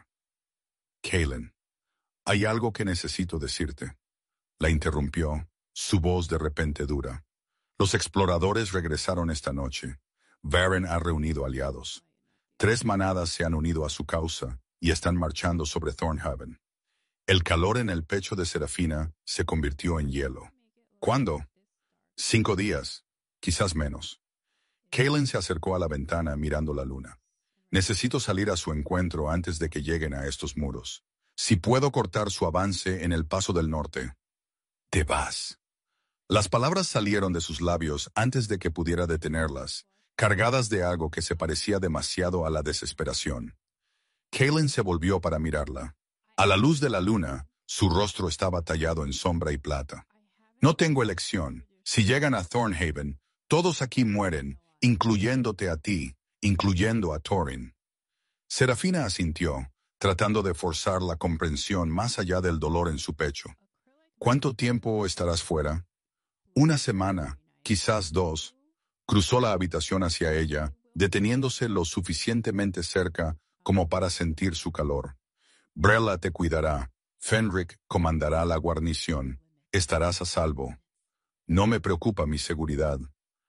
«Kaylin, hay algo que necesito decirte», la interrumpió, su voz de repente dura. «Los exploradores regresaron esta noche. Varen ha reunido aliados. Tres manadas se han unido a su causa y están marchando sobre Thornhaven». El calor en el pecho de Serafina se convirtió en hielo. «¿Cuándo?» «Cinco días, quizás menos». Kaylin se acercó a la ventana mirando la luna. «Necesito salir a su encuentro antes de que lleguen a estos muros. Si puedo cortar su avance en el paso del norte». «Te vas». Las palabras salieron de sus labios antes de que pudiera detenerlas, cargadas de algo que se parecía demasiado a la desesperación. Kaylin se volvió para mirarla. A la luz de la luna, su rostro estaba tallado en sombra y plata. «No tengo elección. Si llegan a Thornhaven, todos aquí mueren, incluyéndote a ti, incluyendo a Torin». Serafina asintió, tratando de forzar la comprensión más allá del dolor en su pecho. «¿Cuánto tiempo estarás fuera?» «Una semana, quizás dos». Cruzó la habitación hacia ella, deteniéndose lo suficientemente cerca como para sentir su calor. «Brella te cuidará. Fenric comandará la guarnición. Estarás a salvo». «No me preocupa mi seguridad».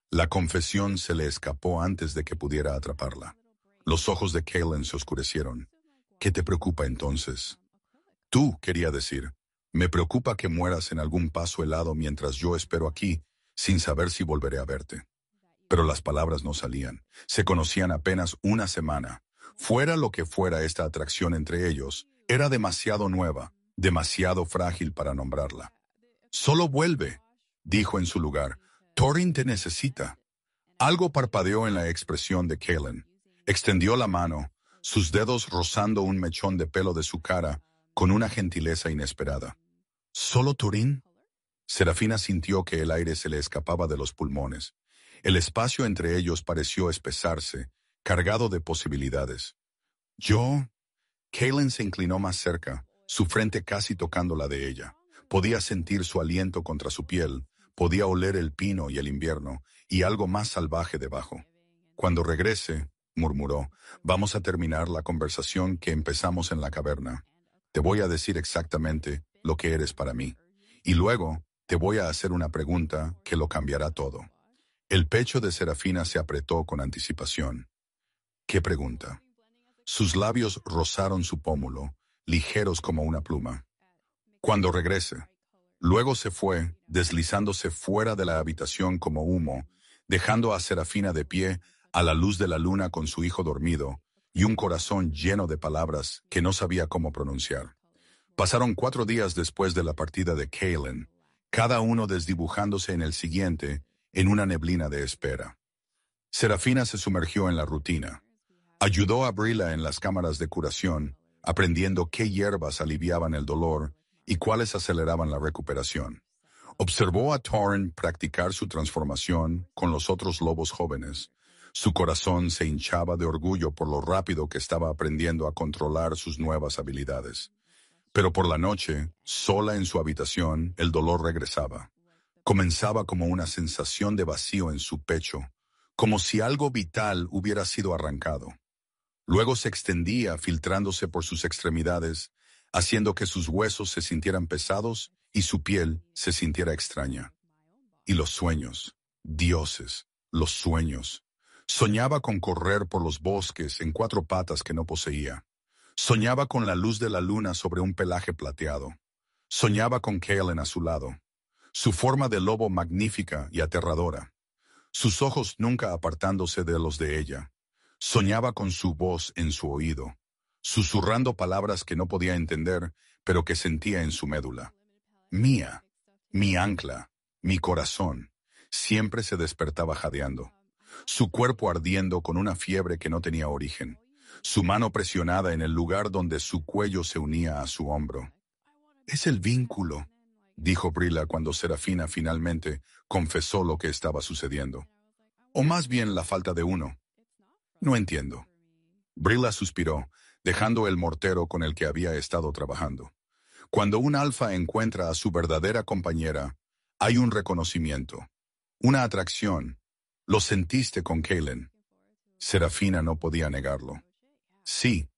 La confesión se le escapó antes de que pudiera atraparla. Los ojos de Kaylin se oscurecieron. ¿Qué te preocupa entonces? Tú, quería decir. Me preocupa que mueras en algún paso helado mientras yo espero aquí, sin saber si volveré a verte. Pero las palabras no salían. Se conocían apenas una semana. Fuera lo que fuera esta atracción entre ellos, era demasiado nueva, demasiado frágil para nombrarla. Solo vuelve, dijo en su lugar. Thorin te necesita. Algo parpadeó en la expresión de Kaylin. Extendió la mano, sus dedos rozando un mechón de pelo de su cara, con una gentileza inesperada. ¿Solo Thorin? Serafina sintió que el aire se le escapaba de los pulmones. El espacio entre ellos pareció espesarse, cargado de posibilidades. ¿Yo? Kaylin se inclinó más cerca, su frente casi tocando la de ella. Podía sentir su aliento contra su piel, podía oler el pino y el invierno, y algo más salvaje debajo. Cuando regrese, murmuró, vamos a terminar la conversación que empezamos en la caverna. Te voy a decir exactamente lo que eres para mí. Y luego, te voy a hacer una pregunta que lo cambiará todo. El pecho de Serafina se apretó con anticipación. ¿Qué pregunta? Sus labios rozaron su pómulo, ligeros como una pluma. Cuando regrese. Luego se fue, deslizándose fuera de la habitación como humo, dejando a Serafina de pie a la luz de la luna con su hijo dormido y un corazón lleno de palabras que no sabía cómo pronunciar. Pasaron cuatro días después de la partida de Kaylin, cada uno desdibujándose en el siguiente en una neblina de espera. Serafina se sumergió en la rutina. Ayudó a Brilla en las cámaras de curación, aprendiendo qué hierbas aliviaban el dolor y cuáles aceleraban la recuperación. Observó a Thorin practicar su transformación con los otros lobos jóvenes. Su corazón se hinchaba de orgullo por lo rápido que estaba aprendiendo a controlar sus nuevas habilidades. Pero por la noche, sola en su habitación, el dolor regresaba. Comenzaba como una sensación de vacío en su pecho, como si algo vital hubiera sido arrancado. Luego se extendía filtrándose por sus extremidades, haciendo que sus huesos se sintieran pesados y su piel se sintiera extraña. Y los sueños, dioses, los sueños. Soñaba con correr por los bosques en cuatro patas que no poseía. Soñaba con la luz de la luna sobre un pelaje plateado. Soñaba con Kaelin a su lado. Su forma de lobo magnífica y aterradora. Sus ojos nunca apartándose de los de ella. Soñaba con su voz en su oído, susurrando palabras que no podía entender, pero que sentía en su médula. Mía, mi ancla, mi corazón, siempre se despertaba jadeando. Su cuerpo ardiendo con una fiebre que no tenía origen. Su mano presionada en el lugar donde su cuello se unía a su hombro. Es el vínculo, dijo Brilla cuando Serafina finalmente confesó lo que estaba sucediendo. O más bien la falta de uno. No entiendo. Brilla suspiró, dejando el mortero con el que había estado trabajando. Cuando un alfa encuentra a su verdadera compañera, hay un reconocimiento, una atracción. Lo sentiste con Kaelin. Serafina no podía negarlo. Sí,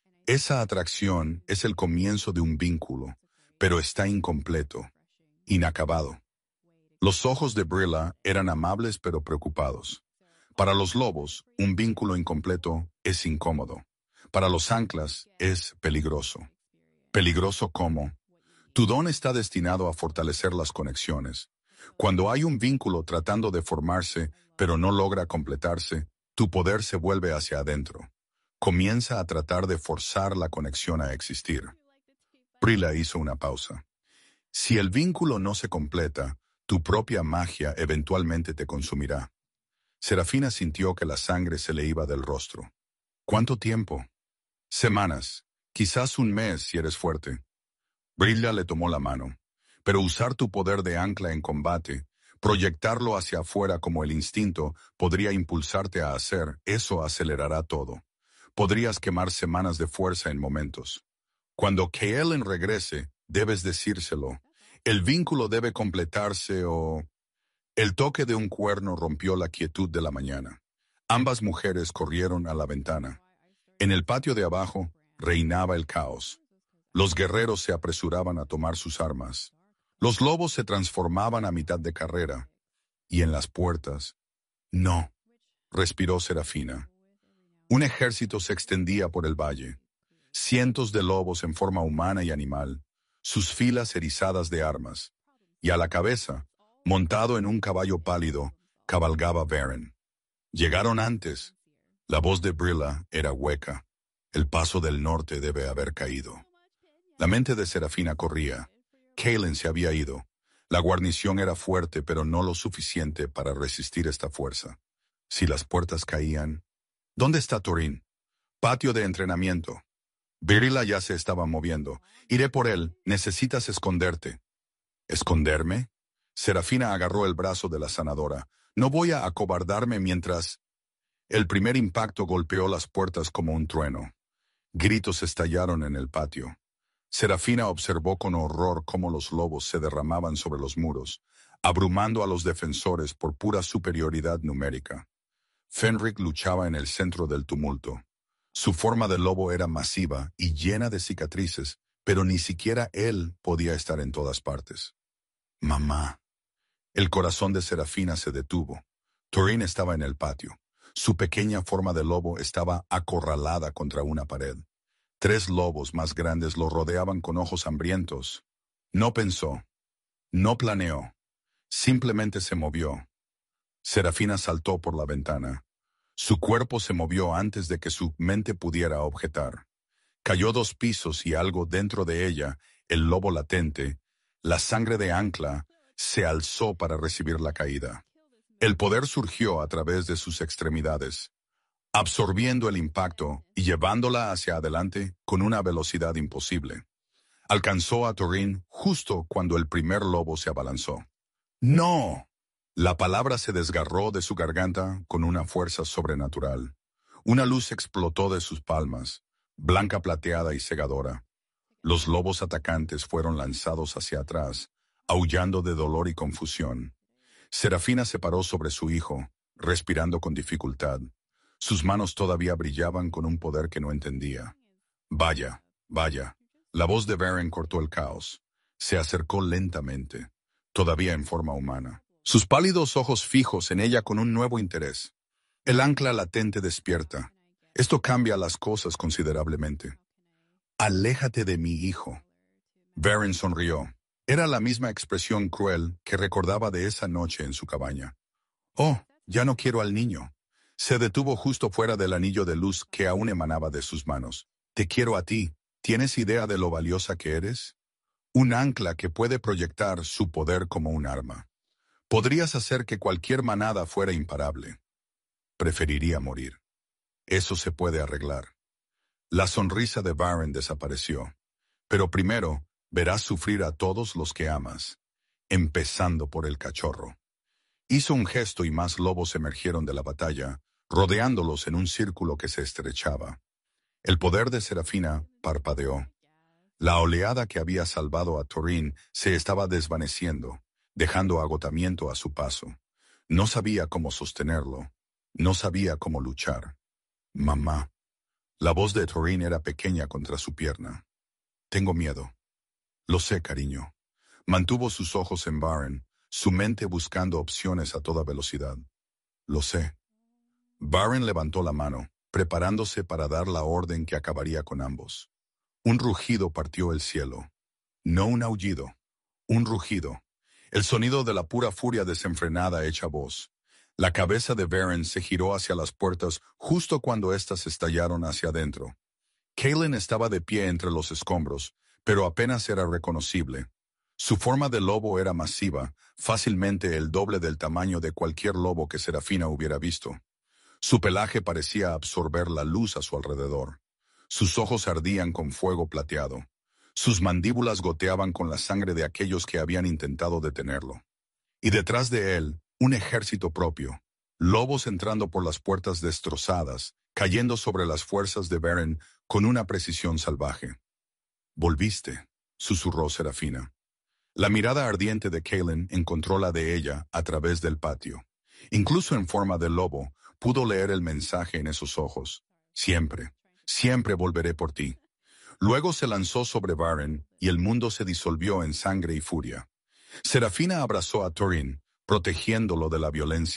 esa atracción es el comienzo de un vínculo, pero está incompleto, inacabado. Los ojos de Brilla eran amables pero preocupados. Para los lobos, un vínculo incompleto es incómodo. Para los anclas, es peligroso. Peligroso como, tu don está destinado a fortalecer las conexiones. Cuando hay un vínculo tratando de formarse, pero no logra completarse, tu poder se vuelve hacia adentro. Comienza a tratar de forzar la conexión a existir. Brilla hizo una pausa. Si el vínculo no se completa, tu propia magia eventualmente te consumirá. Serafina sintió que la sangre se le iba del rostro. ¿Cuánto tiempo? Semanas, quizás un mes si eres fuerte. Brilla le tomó la mano. Pero usar tu poder de ancla en combate, proyectarlo hacia afuera como el instinto, podría impulsarte a hacer, eso acelerará todo. Podrías quemar semanas de fuerza en momentos. Cuando Kaelin regrese, debes decírselo. El vínculo debe completarse o... El toque de un cuerno rompió la quietud de la mañana. Ambas mujeres corrieron a la ventana. En el patio de abajo reinaba el caos. Los guerreros se apresuraban a tomar sus armas. Los lobos se transformaban a mitad de carrera. Y en las puertas, No, respiró Serafina. Un ejército se extendía por el valle. Cientos de lobos en forma humana y animal, sus filas erizadas de armas. Y a la cabeza, montado en un caballo pálido, cabalgaba Varen. Llegaron antes. La voz de Brilla era hueca. El paso del norte debe haber caído. La mente de Serafina corría. Kaelin se había ido. La guarnición era fuerte, pero no lo suficiente para resistir esta fuerza. Si las puertas caían... ¿Dónde está Torin? Patio de entrenamiento. Brilla ya se estaba moviendo. Iré por él. Necesitas esconderte. ¿Esconderme? Serafina agarró el brazo de la sanadora. No voy a acobardarme mientras... El primer impacto golpeó las puertas como un trueno. Gritos estallaron en el patio. Serafina observó con horror cómo los lobos se derramaban sobre los muros, abrumando a los defensores por pura superioridad numérica. Fenric luchaba en el centro del tumulto. Su forma de lobo era masiva y llena de cicatrices, pero ni siquiera él podía estar en todas partes. Mamá. El corazón de Serafina se detuvo. Torin estaba en el patio. Su pequeña forma de lobo estaba acorralada contra una pared. Tres lobos más grandes lo rodeaban con ojos hambrientos. No pensó. No planeó. Simplemente se movió. Serafina saltó por la ventana. Su cuerpo se movió antes de que su mente pudiera objetar. Cayó dos pisos y algo dentro de ella, el lobo latente, la sangre de Ancla, se alzó para recibir la caída. El poder surgió a través de sus extremidades, absorbiendo el impacto y llevándola hacia adelante con una velocidad imposible. Alcanzó a Torin justo cuando el primer lobo se abalanzó. ¡No! La palabra se desgarró de su garganta con una fuerza sobrenatural. Una luz explotó de sus palmas, blanca plateada y cegadora. Los lobos atacantes fueron lanzados hacia atrás, aullando de dolor y confusión. Serafina se paró sobre su hijo, respirando con dificultad. Sus manos todavía brillaban con un poder que no entendía. Vaya, vaya. La voz de Varen cortó el caos. Se acercó lentamente, todavía en forma humana. Sus pálidos ojos fijos en ella con un nuevo interés. El ancla latente despierta. Esto cambia las cosas considerablemente. Aléjate de mi hijo. Varen sonrió. Era la misma expresión cruel que recordaba de esa noche en su cabaña. Oh, ya no quiero al niño. Se detuvo justo fuera del anillo de luz que aún emanaba de sus manos. Te quiero a ti. ¿Tienes idea de lo valiosa que eres? Un ancla que puede proyectar su poder como un arma. Podrías hacer que cualquier manada fuera imparable. Preferiría morir. Eso se puede arreglar. La sonrisa de Varen desapareció. Pero primero, verás sufrir a todos los que amas, empezando por el cachorro. Hizo un gesto y más lobos emergieron de la batalla, rodeándolos en un círculo que se estrechaba. El poder de Serafina parpadeó. La oleada que había salvado a Torin se estaba desvaneciendo, dejando agotamiento a su paso. No sabía cómo sostenerlo. No sabía cómo luchar. Mamá. La voz de Torin era pequeña contra su pierna. Tengo miedo. Lo sé, cariño. Mantuvo sus ojos en Varen, su mente buscando opciones a toda velocidad. Lo sé. Varen levantó la mano, preparándose para dar la orden que acabaría con ambos. Un rugido partió el cielo. No un aullido. Un rugido. El sonido de la pura furia desenfrenada hecha voz. La cabeza de Varen se giró hacia las puertas justo cuando éstas estallaron hacia adentro. Kaelin estaba de pie entre los escombros, pero apenas era reconocible. Su forma de lobo era masiva, fácilmente el doble del tamaño de cualquier lobo que Serafina hubiera visto. Su pelaje parecía absorber la luz a su alrededor. Sus ojos ardían con fuego plateado. Sus mandíbulas goteaban con la sangre de aquellos que habían intentado detenerlo. Y detrás de él, un ejército propio. Lobos entrando por las puertas destrozadas, cayendo sobre las fuerzas de Varen con una precisión salvaje. «Volviste», susurró Serafina. La mirada ardiente de Kaelin encontró la de ella a través del patio. Incluso en forma de lobo, pudo leer el mensaje en esos ojos. «Siempre, siempre volveré por ti». Luego se lanzó sobre Varen y el mundo se disolvió en sangre y furia. Serafina abrazó a Torin, protegiéndolo de la violencia,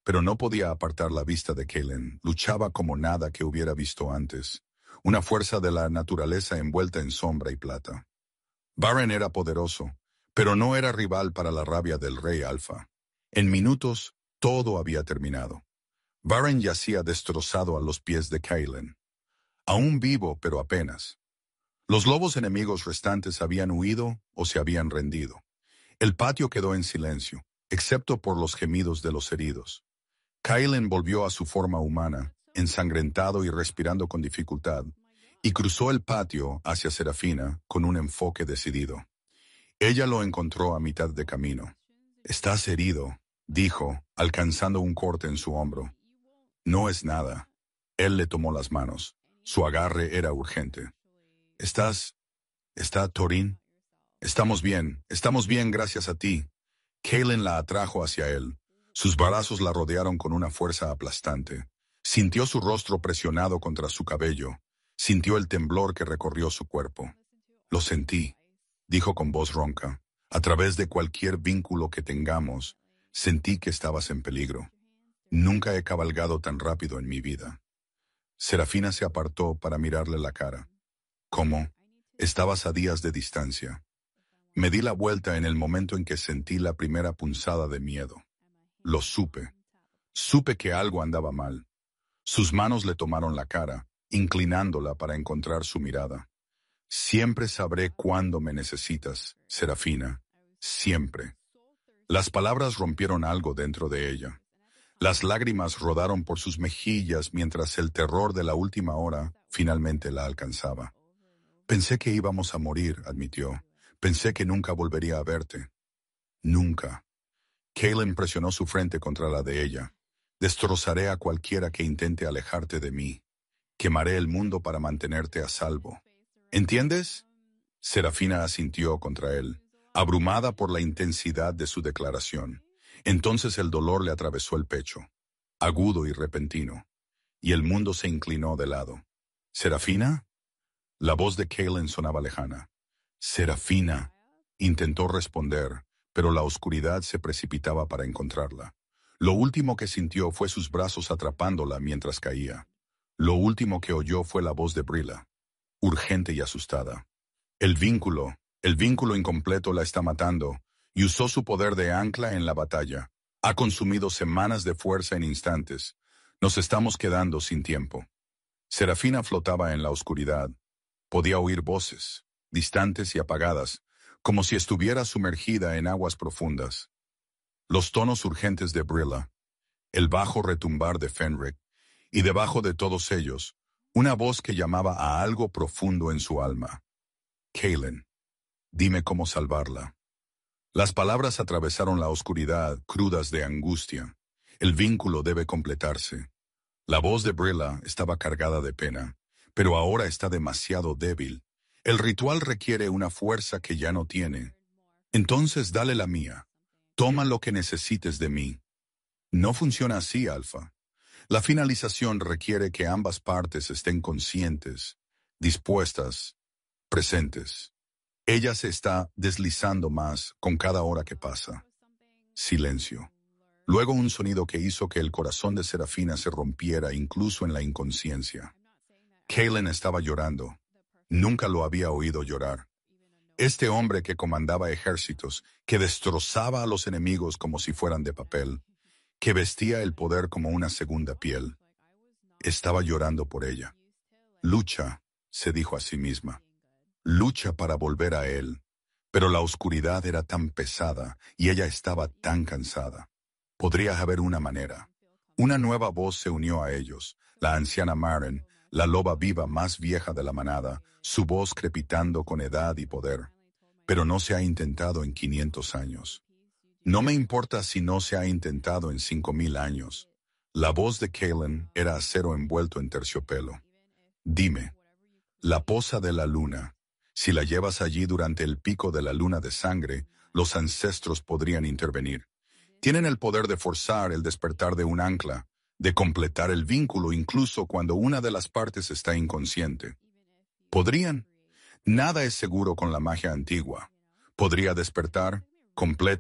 pero no podía apartar la vista de Kaylin. Luchaba como nada que hubiera visto antes, una fuerza de la naturaleza envuelta en sombra y plata. Baran era poderoso, pero no era rival para la rabia del rey Alfa. En minutos, todo había terminado. Baran yacía destrozado a los pies de Kaylin. Aún vivo, pero apenas. Los lobos enemigos restantes habían huido o se habían rendido. El patio quedó en silencio, excepto por los gemidos de los heridos. Kaylin volvió a su forma humana, ensangrentado y respirando con dificultad, y cruzó el patio hacia Serafina con un enfoque decidido. Ella lo encontró a mitad de camino. «Estás herido», dijo, alcanzando un corte en su hombro. «No es nada». Él le tomó las manos. Su agarre era urgente. «¿Estás... está Torin?» «Estamos bien, estamos bien gracias a ti». Kaylin la atrajo hacia él. Sus brazos la rodearon con una fuerza aplastante. Sintió su rostro presionado contra su cabello. Sintió el temblor que recorrió su cuerpo. «Lo sentí», dijo con voz ronca. «A través de cualquier vínculo que tengamos, sentí que estabas en peligro. Nunca he cabalgado tan rápido en mi vida». Serafina se apartó para mirarle la cara. «¿Cómo? Estabas a días de distancia». Me di la vuelta en el momento en que sentí la primera punzada de miedo. Lo supe. Supe que algo andaba mal. Sus manos le tomaron la cara, inclinándola para encontrar su mirada. «Siempre sabré cuándo me necesitas, Serafina. Siempre». Las palabras rompieron algo dentro de ella. Las lágrimas rodaron por sus mejillas mientras el terror de la última hora finalmente la alcanzaba. «Pensé que íbamos a morir», admitió. «Pensé que nunca volvería a verte». «Nunca». Kaylin presionó su frente contra la de ella. «Destrozaré a cualquiera que intente alejarte de mí. Quemaré el mundo para mantenerte a salvo. ¿Entiendes?» Serafina asintió contra él, abrumada por la intensidad de su declaración. Entonces el dolor le atravesó el pecho, agudo y repentino, y el mundo se inclinó de lado. «¿Serafina?» La voz de Kaylin sonaba lejana. «Serafina», intentó responder, pero la oscuridad se precipitaba para encontrarla. Lo último que sintió fue sus brazos atrapándola mientras caía. Lo último que oyó fue la voz de Brilla, urgente y asustada. «El vínculo, el vínculo incompleto la está matando», y usó su poder de ancla en la batalla. «Ha consumido semanas de fuerza en instantes. Nos estamos quedando sin tiempo». Serafina flotaba en la oscuridad. Podía oír voces, distantes y apagadas, como si estuviera sumergida en aguas profundas. Los tonos urgentes de Brilla, el bajo retumbar de Fenric, y debajo de todos ellos, una voz que llamaba a algo profundo en su alma. «Kaylin, dime cómo salvarla». Las palabras atravesaron la oscuridad, crudas de angustia. El vínculo debe completarse. La voz de Brilla estaba cargada de pena, pero ahora está demasiado débil. El ritual requiere una fuerza que ya no tiene. «Entonces dale la mía. Toma lo que necesites de mí». No funciona así, Alfa. La finalización requiere que ambas partes estén conscientes, dispuestas, presentes. Ella se está deslizando más con cada hora que pasa. Silencio. Luego un sonido que hizo que el corazón de Serafina se rompiera incluso en la inconsciencia. Kaylin estaba llorando. Nunca lo había oído llorar. Este hombre que comandaba ejércitos, que destrozaba a los enemigos como si fueran de papel, que vestía el poder como una segunda piel, estaba llorando por ella. «Lucha», se dijo a sí misma. «Lucha para volver a él». Pero la oscuridad era tan pesada y ella estaba tan cansada. Podría haber una manera. Una nueva voz se unió a ellos, la anciana Maren, la loba viva más vieja de la manada, su voz crepitando con edad y poder. «Pero no se ha intentado en quinientos años. No me importa si no se ha intentado en cinco mil años». La voz de Kaylin era acero envuelto en terciopelo. «Dime, la poza de la luna. Si la llevas allí durante el pico de la luna de sangre, los ancestros podrían intervenir. Tienen el poder de forzar el despertar de un ancla, de completar el vínculo incluso cuando una de las partes está inconsciente. Podrían. Nada es seguro con la magia antigua. Podría despertar, completa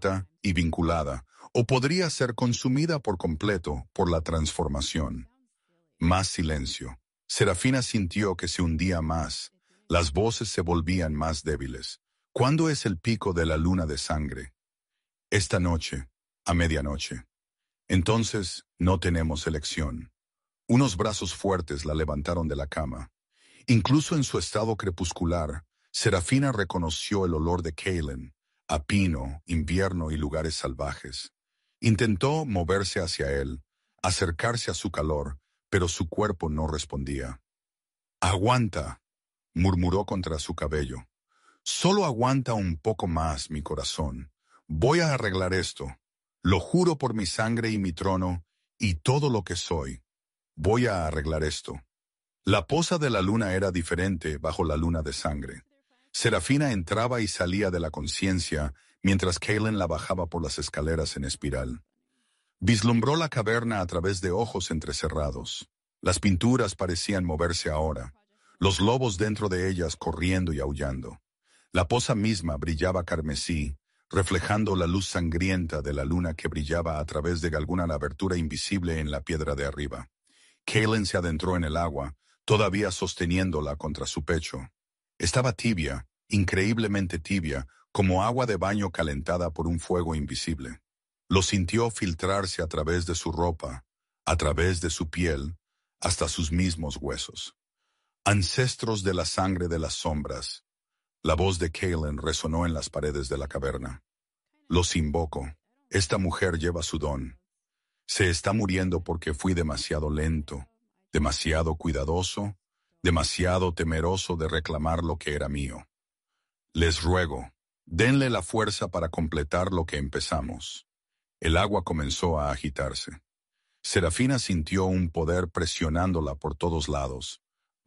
y vinculada, o podría ser consumida por completo por la transformación. Más silencio. Serafina sintió que se hundía más. Las voces se volvían más débiles. ¿Cuándo es el pico de la luna de sangre? Esta noche, a medianoche. Entonces, no tenemos elección. Unos brazos fuertes la levantaron de la cama. Incluso en su estado crepuscular, Serafina reconoció el olor de Kaylin, a pino, invierno y lugares salvajes. Intentó moverse hacia él, acercarse a su calor, pero su cuerpo no respondía. «Aguanta», murmuró contra su cabello. «Solo aguanta un poco más, mi corazón. Voy a arreglar esto. Lo juro por mi sangre y mi trono, y todo lo que soy. Voy a arreglar esto». La posa de la luna era diferente bajo la luna de sangre. Serafina entraba y salía de la conciencia, mientras Kaylin la bajaba por las escaleras en espiral. Vislumbró la caverna a través de ojos entrecerrados. Las pinturas parecían moverse ahora, los lobos dentro de ellas corriendo y aullando. La poza misma brillaba carmesí, reflejando la luz sangrienta de la luna que brillaba a través de alguna abertura invisible en la piedra de arriba. Kaylin se adentró en el agua, todavía sosteniéndola contra su pecho. Estaba tibia, increíblemente tibia, como agua de baño calentada por un fuego invisible. Lo sintió filtrarse a través de su ropa, a través de su piel, hasta sus mismos huesos. Ancestros de la sangre de las sombras. La voz de Kaylin resonó en las paredes de la caverna. Los invoco. Esta mujer lleva su don. Se está muriendo porque fui demasiado lento, demasiado cuidadoso, demasiado temeroso de reclamar lo que era mío. Les ruego, denle la fuerza para completar lo que empezamos. El agua comenzó a agitarse. Serafina sintió un poder presionándola por todos lados,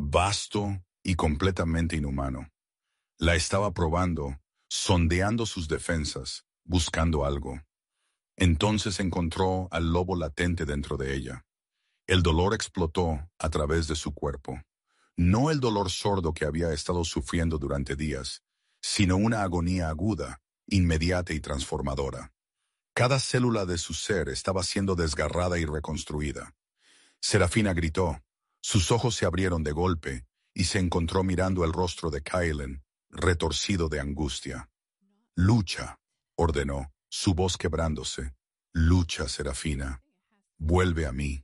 vasto y completamente inhumano. La estaba probando, sondeando sus defensas, buscando algo. Entonces encontró al lobo latente dentro de ella. El dolor explotó a través de su cuerpo. No el dolor sordo que había estado sufriendo durante días, sino una agonía aguda, inmediata y transformadora. Cada célula de su ser estaba siendo desgarrada y reconstruida. Serafina gritó. Sus ojos se abrieron de golpe y se encontró mirando el rostro de Kaylin, retorcido de angustia. «Lucha», ordenó, su voz quebrándose. «Lucha, Serafina. Vuelve a mí».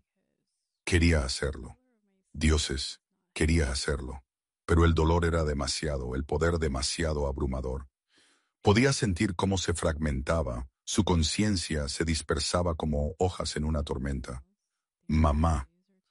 Quería hacerlo. Dioses, quería hacerlo. Pero el dolor era demasiado, el poder demasiado abrumador. Podía sentir cómo se fragmentaba, su conciencia se dispersaba como hojas en una tormenta. «Mamá».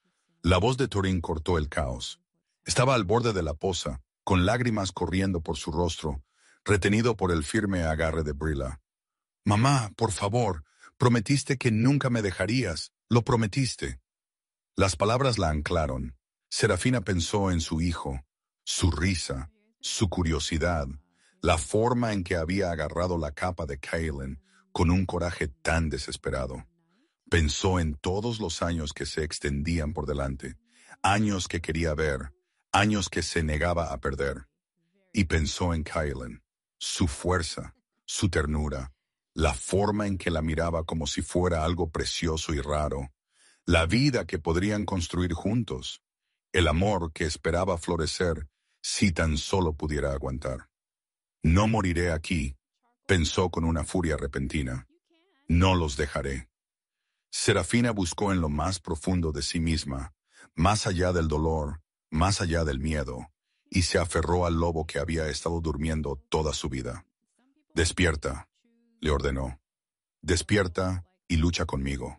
La voz de Torin cortó el caos. Estaba al borde de la poza, con lágrimas corriendo por su rostro, retenido por el firme agarre de Brilla. «Mamá, por favor, prometiste que nunca me dejarías, lo prometiste». Las palabras la anclaron. Serafina pensó en su hijo, su risa, su curiosidad, la forma en que había agarrado la capa de Kaylin con un coraje tan desesperado. Pensó en todos los años que se extendían por delante, años que quería ver, años que se negaba a perder. Y pensó en Kaylin, su fuerza, su ternura, la forma en que la miraba como si fuera algo precioso y raro, la vida que podrían construir juntos, el amor que esperaba florecer si tan solo pudiera aguantar. «No moriré aquí», pensó con una furia repentina. «No los dejaré». Serafina buscó en lo más profundo de sí misma, más allá del dolor, más allá del miedo, y se aferró al lobo que había estado durmiendo toda su vida. «Despierta», le ordenó. «Despierta y lucha conmigo».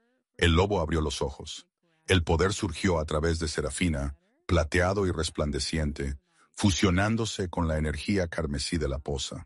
El lobo abrió los ojos. El poder surgió a través de Serafina, plateado y resplandeciente, fusionándose con la energía carmesí de la poza.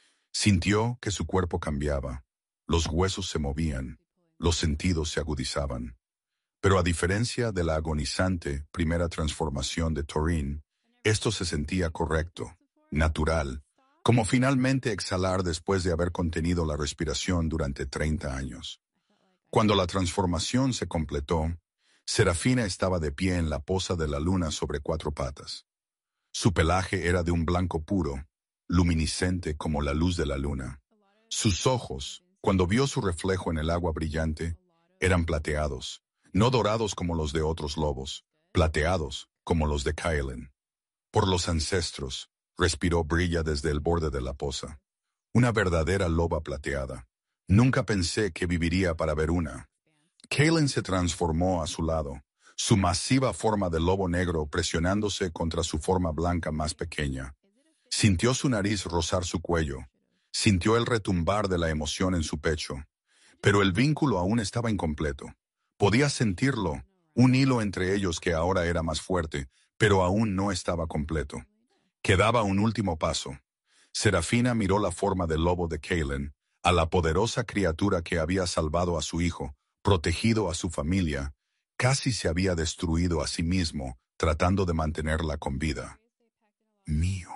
Sintió que su cuerpo cambiaba, los huesos se movían, los sentidos se agudizaban. Pero a diferencia de la agonizante primera transformación de Torin, esto se sentía correcto, natural, como finalmente exhalar después de haber contenido la respiración durante treinta años. Cuando la transformación se completó, Serafina estaba de pie en la poza de la luna sobre cuatro patas. Su pelaje era de un blanco puro, luminiscente como la luz de la luna. Sus ojos, Cuando vio su reflejo en el agua brillante, eran plateados, no dorados como los de otros lobos, plateados como los de Kaelen. Por los ancestros, respiró Brilla desde el borde de la poza. Una verdadera loba plateada. Nunca pensé que viviría para ver una. Kaelen se transformó a su lado, su masiva forma de lobo negro presionándose contra su forma blanca más pequeña. Sintió su nariz rozar su cuello. Sintió el retumbar de la emoción en su pecho. Pero el vínculo aún estaba incompleto. Podía sentirlo, un hilo entre ellos que ahora era más fuerte, pero aún no estaba completo. Quedaba un último paso. Serafina miró la forma del lobo de Kaelen, a la poderosa criatura que había salvado a su hijo, protegido a su familia, casi se había destruido a sí mismo, tratando de mantenerla con vida. Mío.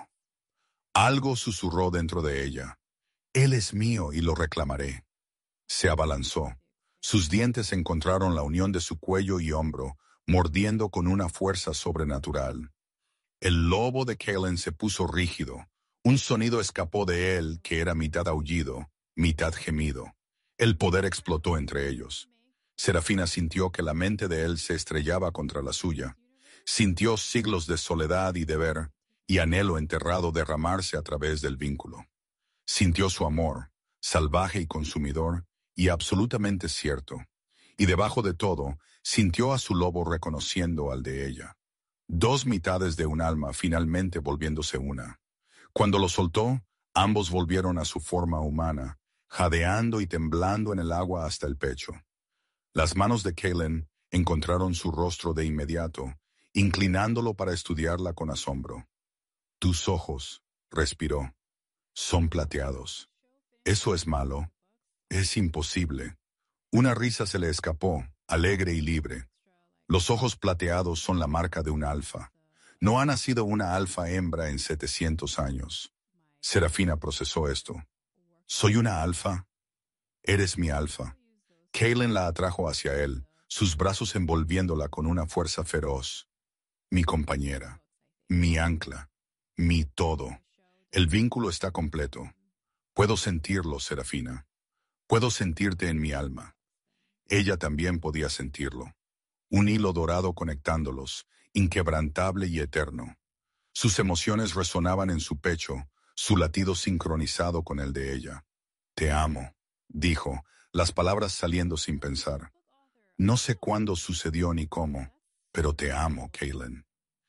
Algo susurró dentro de ella. Él es mío y lo reclamaré. Se abalanzó. Sus dientes encontraron la unión de su cuello y hombro, mordiendo con una fuerza sobrenatural. El lobo de Kaelen se puso rígido. Un sonido escapó de él que era mitad aullido, mitad gemido. El poder explotó entre ellos. Serafina sintió que la mente de él se estrellaba contra la suya. Sintió siglos de soledad y deber, y anhelo enterrado derramarse a través del vínculo. Sintió su amor, salvaje y consumidor, y absolutamente cierto. Y debajo de todo, sintió a su lobo reconociendo al de ella. Dos mitades de un alma finalmente volviéndose una. Cuando lo soltó, ambos volvieron a su forma humana, jadeando y temblando en el agua hasta el pecho. Las manos de Kaelen encontraron su rostro de inmediato, inclinándolo para estudiarla con asombro. Tus ojos, respiró, son plateados. ¿Eso es malo? Es imposible. Una risa se le escapó, alegre y libre. Los ojos plateados son la marca de un alfa. No ha nacido una alfa hembra en setecientos años. Serafina procesó esto. ¿Soy una alfa? Eres mi alfa. Kaelen la atrajo hacia él, sus brazos envolviéndola con una fuerza feroz. Mi compañera, mi ancla, mi todo. El vínculo está completo. Puedo sentirlo, Serafina. Puedo sentirte en mi alma. Ella también podía sentirlo. Un hilo dorado conectándolos, inquebrantable y eterno. Sus emociones resonaban en su pecho, su latido sincronizado con el de ella. Te amo, dijo, las palabras saliendo sin pensar. No sé cuándo sucedió ni cómo, pero te amo, Kaelen.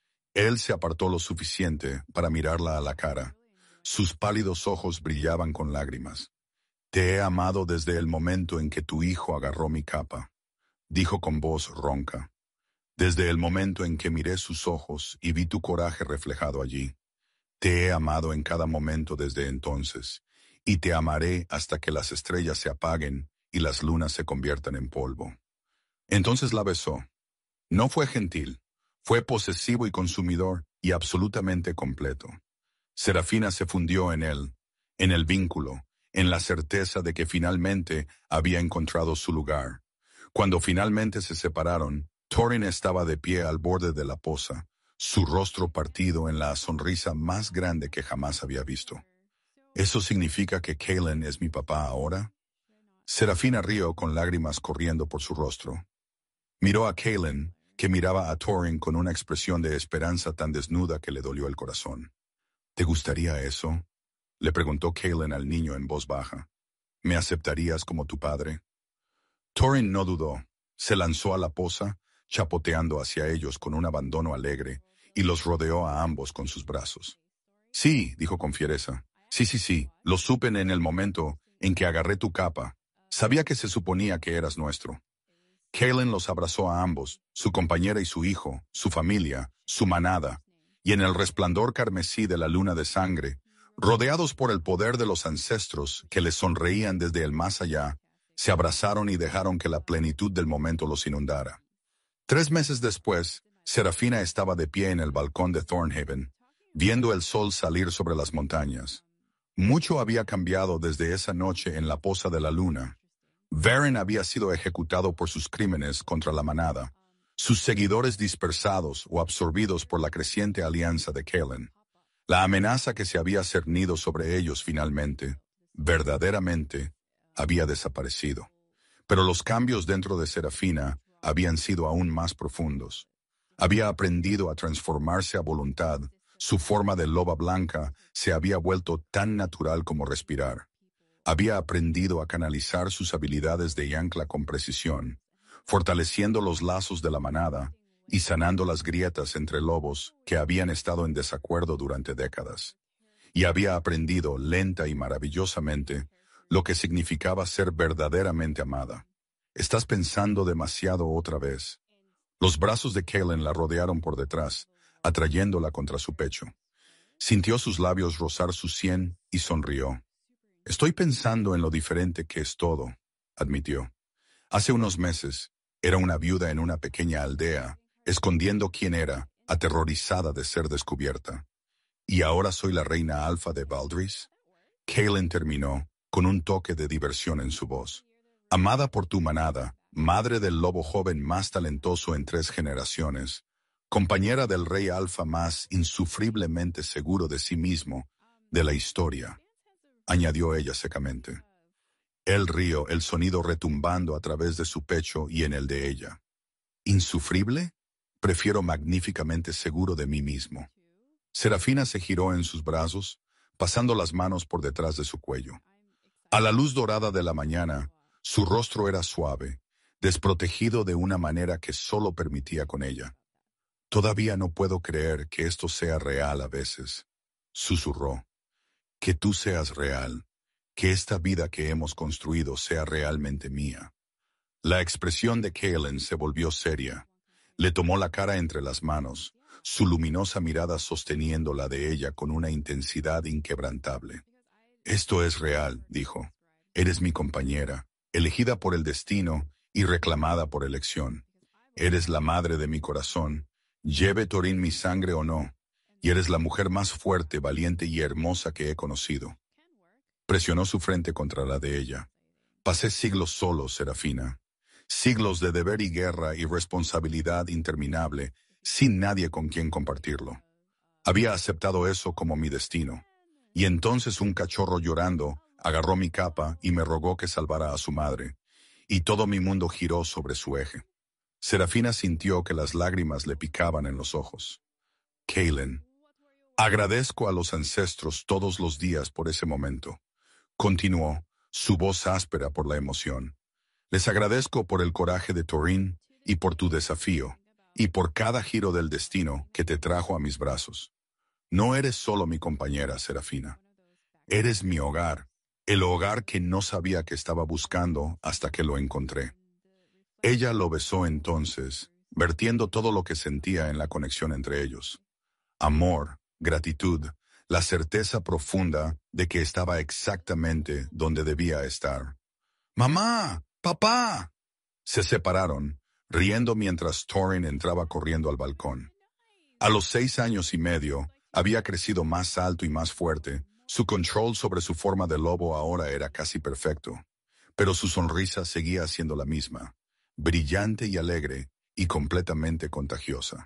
Él se apartó lo suficiente para mirarla a la cara. Sus pálidos ojos brillaban con lágrimas. Te he amado desde el momento en que tu hijo agarró mi capa, dijo con voz ronca. Desde el momento en que miré sus ojos y vi tu coraje reflejado allí. Te he amado en cada momento desde entonces, y te amaré hasta que las estrellas se apaguen y las lunas se conviertan en polvo. Entonces la besó. No fue gentil, fue posesivo y consumidor y absolutamente completo. Serafina se fundió en él, en el vínculo, en la certeza de que finalmente había encontrado su lugar. Cuando finalmente se separaron, Thorin estaba de pie al borde de la poza, su rostro partido en la sonrisa más grande que jamás había visto. ¿Eso significa que Kaelen es mi papá ahora? Serafina rió con lágrimas corriendo por su rostro. Miró a Kaelen, que miraba a Thorin con una expresión de esperanza tan desnuda que le dolió el corazón. ¿Te gustaría eso? Le preguntó Kaelen al niño en voz baja. ¿Me aceptarías como tu padre? Thorin no dudó. Se lanzó a la poza, chapoteando hacia ellos con un abandono alegre, y los rodeó a ambos con sus brazos. Sí, dijo con fiereza. Sí, sí, sí, lo supe en el momento en que agarré tu capa. Sabía que se suponía que eras nuestro. Kaelen los abrazó a ambos, su compañera y su hijo, su familia, su manada, y en el resplandor carmesí de la luna de sangre, rodeados por el poder de los ancestros que les sonreían desde el más allá, se abrazaron y dejaron que la plenitud del momento los inundara. Tres meses después, Serafina estaba de pie en el balcón de Thornhaven, viendo el sol salir sobre las montañas. Mucho había cambiado desde esa noche en la poza de la luna. Varen había sido ejecutado por sus crímenes contra la manada, sus seguidores dispersados o absorbidos por la creciente alianza de Kaelen. La amenaza que se había cernido sobre ellos finalmente, verdaderamente, había desaparecido. Pero los cambios dentro de Serafina habían sido aún más profundos. Había aprendido a transformarse a voluntad. Su forma de loba blanca se había vuelto tan natural como respirar. Había aprendido a canalizar sus habilidades de ancla con precisión, fortaleciendo los lazos de la manada y sanando las grietas entre lobos que habían estado en desacuerdo durante décadas. Y había aprendido lenta y maravillosamente lo que significaba ser verdaderamente amada. Estás pensando demasiado otra vez. Los brazos de Kaylin la rodearon por detrás, atrayéndola contra su pecho. Sintió sus labios rozar su sien y sonrió. Estoy pensando en lo diferente que es todo, admitió. Hace unos meses, era una viuda en una pequeña aldea, escondiendo quién era, aterrorizada de ser descubierta. ¿Y ahora soy la reina alfa de Valdris? Kaylin terminó, con un toque de diversión en su voz. Amada por tu manada, madre del lobo joven más talentoso en tres generaciones, compañera del rey alfa más insufriblemente seguro de sí mismo de la historia, añadió ella secamente. Él rió, el sonido retumbando a través de su pecho y en el de ella. ¿Insufrible? Prefiero magníficamente seguro de mí mismo. Serafina se giró en sus brazos, pasando las manos por detrás de su cuello. A la luz dorada de la mañana, su rostro era suave, desprotegido de una manera que solo permitía con ella. Todavía no puedo creer que esto sea real a veces, susurró. Que tú seas real, que esta vida que hemos construido sea realmente mía. La expresión de Kaylin se volvió seria. Le tomó la cara entre las manos, su luminosa mirada sosteniendo la de ella con una intensidad inquebrantable. Esto es real, dijo. Eres mi compañera, elegida por el destino y reclamada por elección. Eres la madre de mi corazón, lleve Torín mi sangre o no, y eres la mujer más fuerte, valiente y hermosa que he conocido. Presionó su frente contra la de ella. Pasé siglos solo, Serafina. Siglos de deber y guerra y responsabilidad interminable, sin nadie con quien compartirlo. Había aceptado eso como mi destino. Y entonces un cachorro llorando agarró mi capa y me rogó que salvara a su madre, y todo mi mundo giró sobre su eje. Serafina sintió que las lágrimas le picaban en los ojos. Kaylin, agradezco a los ancestros todos los días por ese momento. Continuó, su voz áspera por la emoción. Les agradezco por el coraje de Torín y por tu desafío, y por cada giro del destino que te trajo a mis brazos. No eres solo mi compañera, Serafina. Eres mi hogar, el hogar que no sabía que estaba buscando hasta que lo encontré. Ella lo besó entonces, vertiendo todo lo que sentía en la conexión entre ellos. Amor, gratitud, la certeza profunda de que estaba exactamente donde debía estar. ¡Mamá! ¡Papá! Se separaron, riendo mientras Torin entraba corriendo al balcón. A los seis años y medio, había crecido más alto y más fuerte. Su control sobre su forma de lobo ahora era casi perfecto. Pero su sonrisa seguía siendo la misma, brillante y alegre, y completamente contagiosa.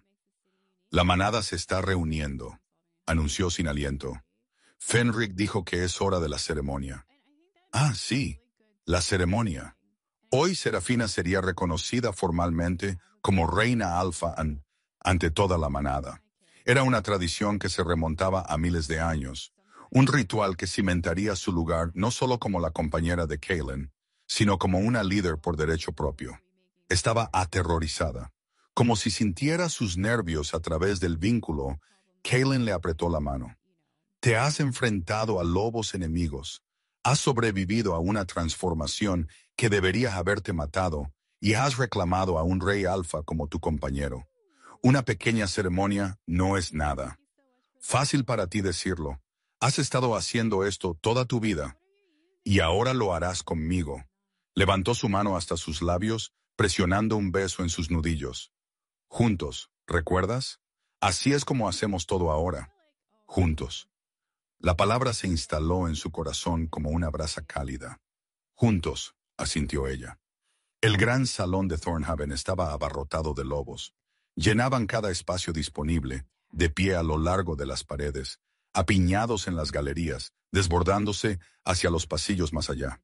La manada se está reuniendo, anunció sin aliento. Fenric dijo que es hora de la ceremonia. Ah, sí, la ceremonia. Hoy Serafina sería reconocida formalmente como reina alfa an, ante toda la manada. Era una tradición que se remontaba a miles de años, un ritual que cimentaría su lugar no solo como la compañera de Kaylin, sino como una líder por derecho propio. Estaba aterrorizada. Como si sintiera sus nervios a través del vínculo, Kaylin le apretó la mano. Te has enfrentado a lobos enemigos, has sobrevivido a una transformación que debería haberte matado y has reclamado a un rey alfa como tu compañero. Una pequeña ceremonia no es nada. Fácil para ti decirlo. Has estado haciendo esto toda tu vida. Y ahora lo harás conmigo. Levantó su mano hasta sus labios, presionando un beso en sus nudillos. Juntos, ¿recuerdas? Así es como hacemos todo ahora. Juntos. La palabra se instaló en su corazón como una brasa cálida. Juntos, asintió ella. El gran salón de Thornhaven estaba abarrotado de lobos. Llenaban cada espacio disponible, de pie a lo largo de las paredes, apiñados en las galerías, desbordándose hacia los pasillos más allá.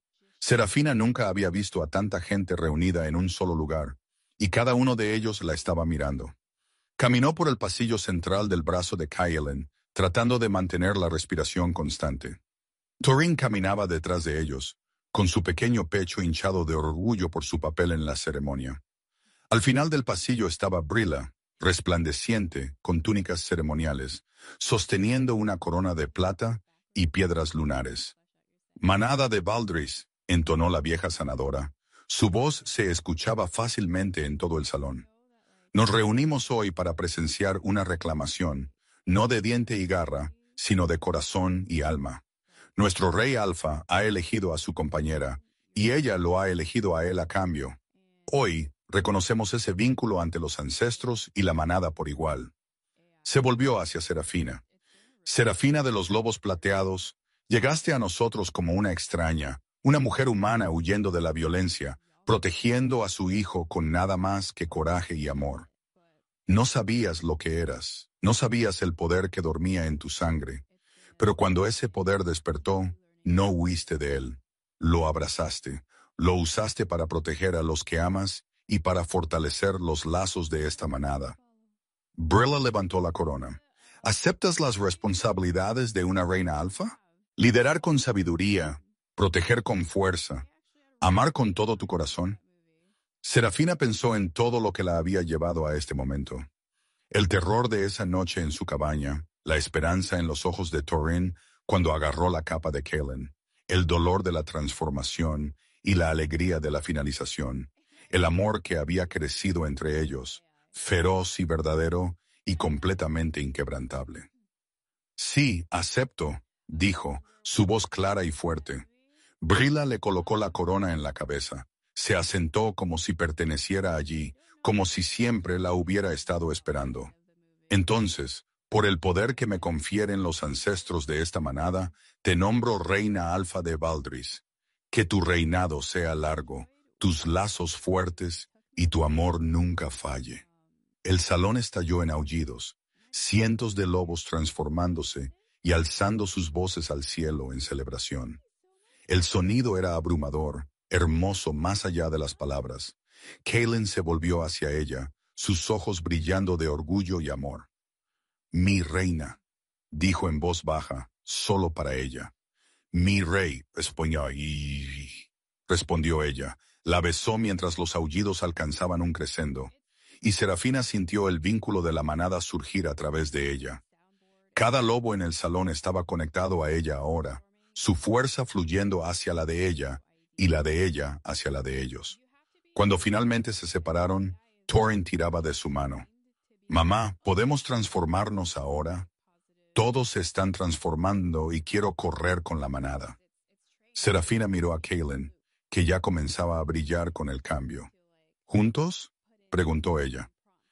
Serafina nunca había visto a tanta gente reunida en un solo lugar, y cada uno de ellos la estaba mirando. Caminó por el pasillo central del brazo de Kaelen, tratando de mantener la respiración constante. Torin caminaba detrás de ellos, con su pequeño pecho hinchado de orgullo por su papel en la ceremonia. Al final del pasillo estaba Brilla, resplandeciente, con túnicas ceremoniales, sosteniendo una corona de plata y piedras lunares. «Manada de Valdris», entonó la vieja sanadora. Su voz se escuchaba fácilmente en todo el salón. «Nos reunimos hoy para presenciar una reclamación, no de diente y garra, sino de corazón y alma. Nuestro rey Alfa ha elegido a su compañera, y ella lo ha elegido a él a cambio. Hoy reconocemos ese vínculo ante los ancestros y la manada por igual». Se volvió hacia Serafina. «Serafina de los lobos plateados, llegaste a nosotros como una extraña, una mujer humana huyendo de la violencia, protegiendo a su hijo con nada más que coraje y amor. No sabías lo que eras, no sabías el poder que dormía en tu sangre, pero cuando ese poder despertó, no huiste de él, lo abrazaste, lo usaste para proteger a los que amas y para fortalecer los lazos de esta manada». Brilla levantó la corona. «¿Aceptas las responsabilidades de una reina alfa? Liderar con sabiduría, proteger con fuerza, amar con todo tu corazón». Serafina pensó en todo lo que la había llevado a este momento. El terror de esa noche en su cabaña, la esperanza en los ojos de Torin cuando agarró la capa de Kaelen, el dolor de la transformación y la alegría de la finalización, el amor que había crecido entre ellos, feroz y verdadero y completamente inquebrantable. «Sí, acepto», dijo, su voz clara y fuerte. Brilla le colocó la corona en la cabeza. Se asentó como si perteneciera allí, como si siempre la hubiera estado esperando. «Entonces, por el poder que me confieren los ancestros de esta manada, te nombro reina alfa de Valdris. Que tu reinado sea largo, tus lazos fuertes y tu amor nunca falle». El salón estalló en aullidos, cientos de lobos transformándose y alzando sus voces al cielo en celebración. El sonido era abrumador, hermoso más allá de las palabras. Kaelen se volvió hacia ella, sus ojos brillando de orgullo y amor. «Mi reina», dijo en voz baja, solo para ella. «Mi rey», respondió, y... respondió ella. La besó mientras los aullidos alcanzaban un crescendo, y Serafina sintió el vínculo de la manada surgir a través de ella. Cada lobo en el salón estaba conectado a ella ahora, su fuerza fluyendo hacia la de ella y la de ella hacia la de ellos. Cuando finalmente se separaron, Torin tiraba de su mano. «Mamá, ¿podemos transformarnos ahora? Todos se están transformando y quiero correr con la manada». Serafina miró a Kaelen, que ya comenzaba a brillar con el cambio. «¿Juntos?», preguntó ella.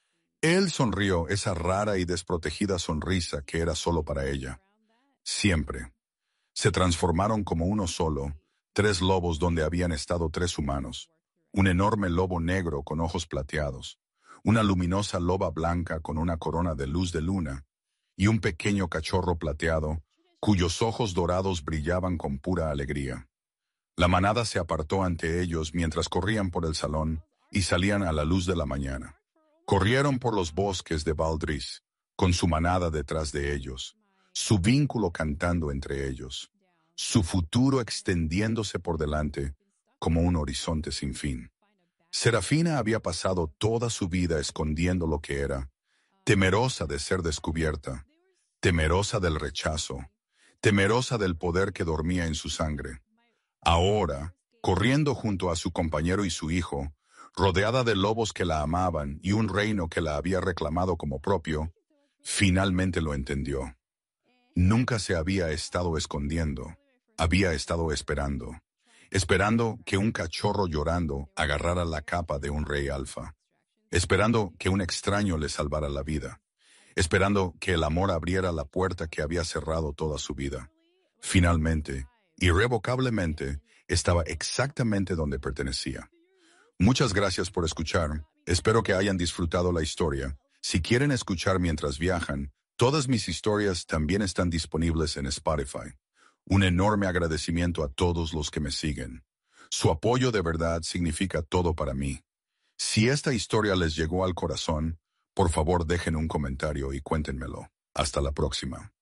Él sonrió, esa rara y desprotegida sonrisa que era solo para ella. Siempre. Se transformaron como uno solo, tres lobos donde habían estado tres humanos. Un enorme lobo negro con ojos plateados, una luminosa loba blanca con una corona de luz de luna, y un pequeño cachorro plateado, cuyos ojos dorados brillaban con pura alegría. La manada se apartó ante ellos mientras corrían por el salón y salían a la luz de la mañana. Corrieron por los bosques de Valdris, con su manada detrás de ellos, su vínculo cantando entre ellos, su futuro extendiéndose por delante como un horizonte sin fin. Serafina había pasado toda su vida escondiendo lo que era, temerosa de ser descubierta, temerosa del rechazo, temerosa del poder que dormía en su sangre. Ahora, corriendo junto a su compañero y su hijo, rodeada de lobos que la amaban y un reino que la había reclamado como propio, finalmente lo entendió. Nunca se había estado escondiendo, había estado esperando, esperando que un cachorro llorando agarrara la capa de un rey alfa, esperando que un extraño le salvara la vida, esperando que el amor abriera la puerta que había cerrado toda su vida. Finalmente, irrevocablemente, estaba exactamente donde pertenecía. Muchas gracias por escuchar. Espero que hayan disfrutado la historia. Si quieren escuchar mientras viajan, todas mis historias también están disponibles en Spotify. Un enorme agradecimiento a todos los que me siguen. Su apoyo de verdad significa todo para mí. Si esta historia les llegó al corazón, por favor dejen un comentario y cuéntenmelo. Hasta la próxima.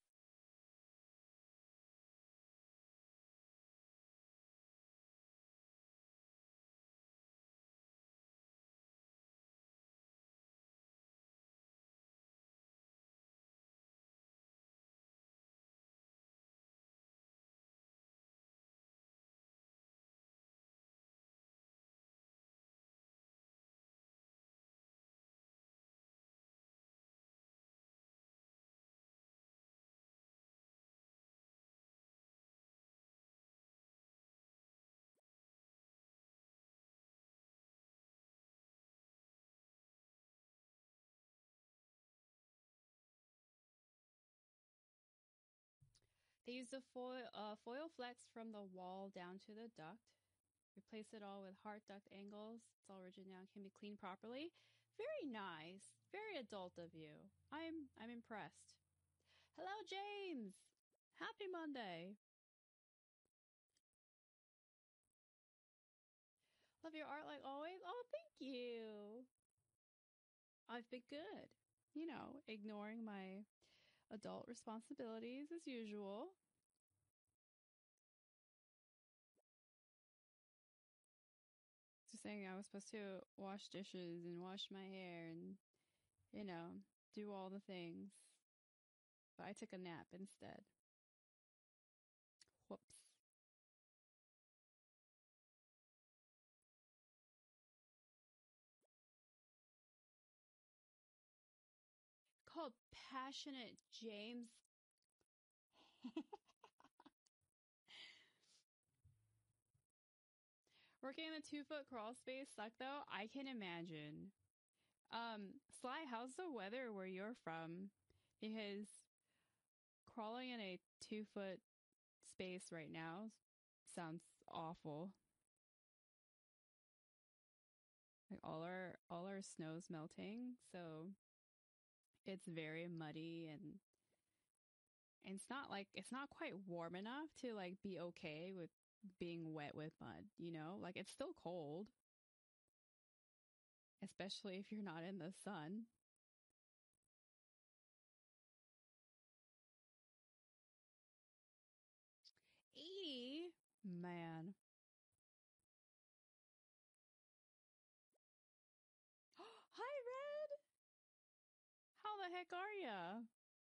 They used a foil, uh, foil flex from the wall down to the duct. Replace it all with hard duct angles. It's all rigid now and can be cleaned properly. Very nice. Very adult of you. I'm I'm impressed. Hello, James. Happy Monday. Love your art like always. Oh, thank you. I've been good. You know, ignoring my adult responsibilities as usual. Just saying I was supposed to wash dishes and wash my hair and, you know, do all the things. But I took a nap instead. Whoops. Called Passionate James. Working in the two foot crawl space suck though. I can imagine. Um, Sly, how's the weather where you're from? Because crawling in a two foot space right now sounds awful. Like all our all our snow's melting, so it's very muddy and and it's not like it's not quite warm enough to like be okay with being wet with mud, you know? Like it's still cold, especially if you're not in the sun. eighty? Man. Hi, Red! How the heck are ya?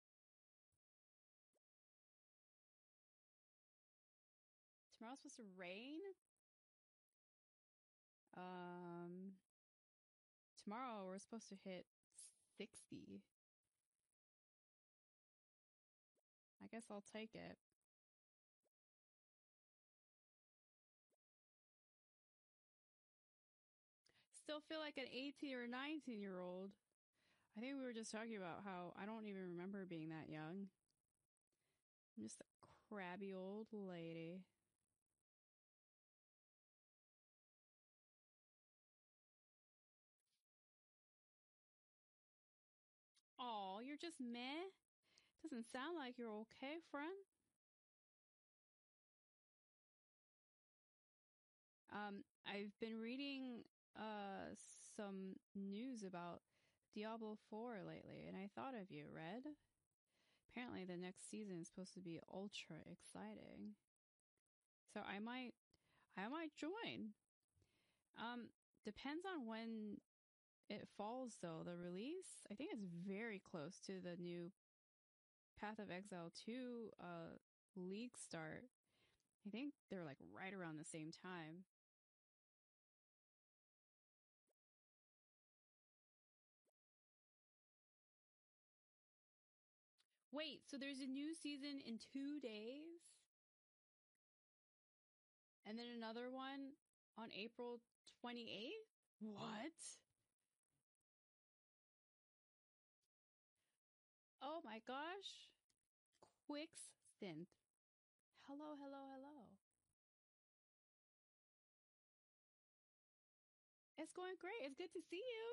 Tomorrow's supposed to rain? Um, tomorrow we're supposed to hit sixty. I guess I'll take it. Still feel like an eighteen or nineteen year old. I think we were just talking about how I don't even remember being that young. I'm just a crabby old lady. Oh, you're just meh? Doesn't sound like you're okay, friend. Um, I've been reading uh some news about Diablo four lately, and I thought of you, Red. Apparently, the next season is supposed to be ultra exciting. So I might, I might join. Um, depends on when it falls, though. The release, I think it's very close to the new Path of Exile two uh league start. I think they're like right around the same time. Wait, so there's a new season in two days? And then another one on April twenty-eighth? What? Oh my gosh. Quix synth. Hello, hello, hello. It's going great. It's good to see you.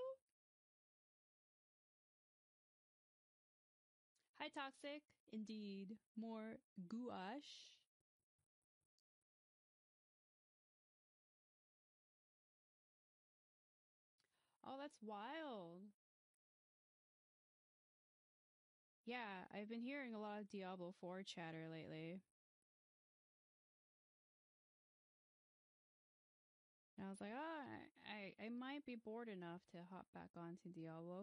Hi, Toxic. Indeed. More gouache. Oh, that's wild. Yeah, I've been hearing a lot of Diablo four chatter lately. And I was like, oh, I, I, I might be bored enough to hop back onto Diablo.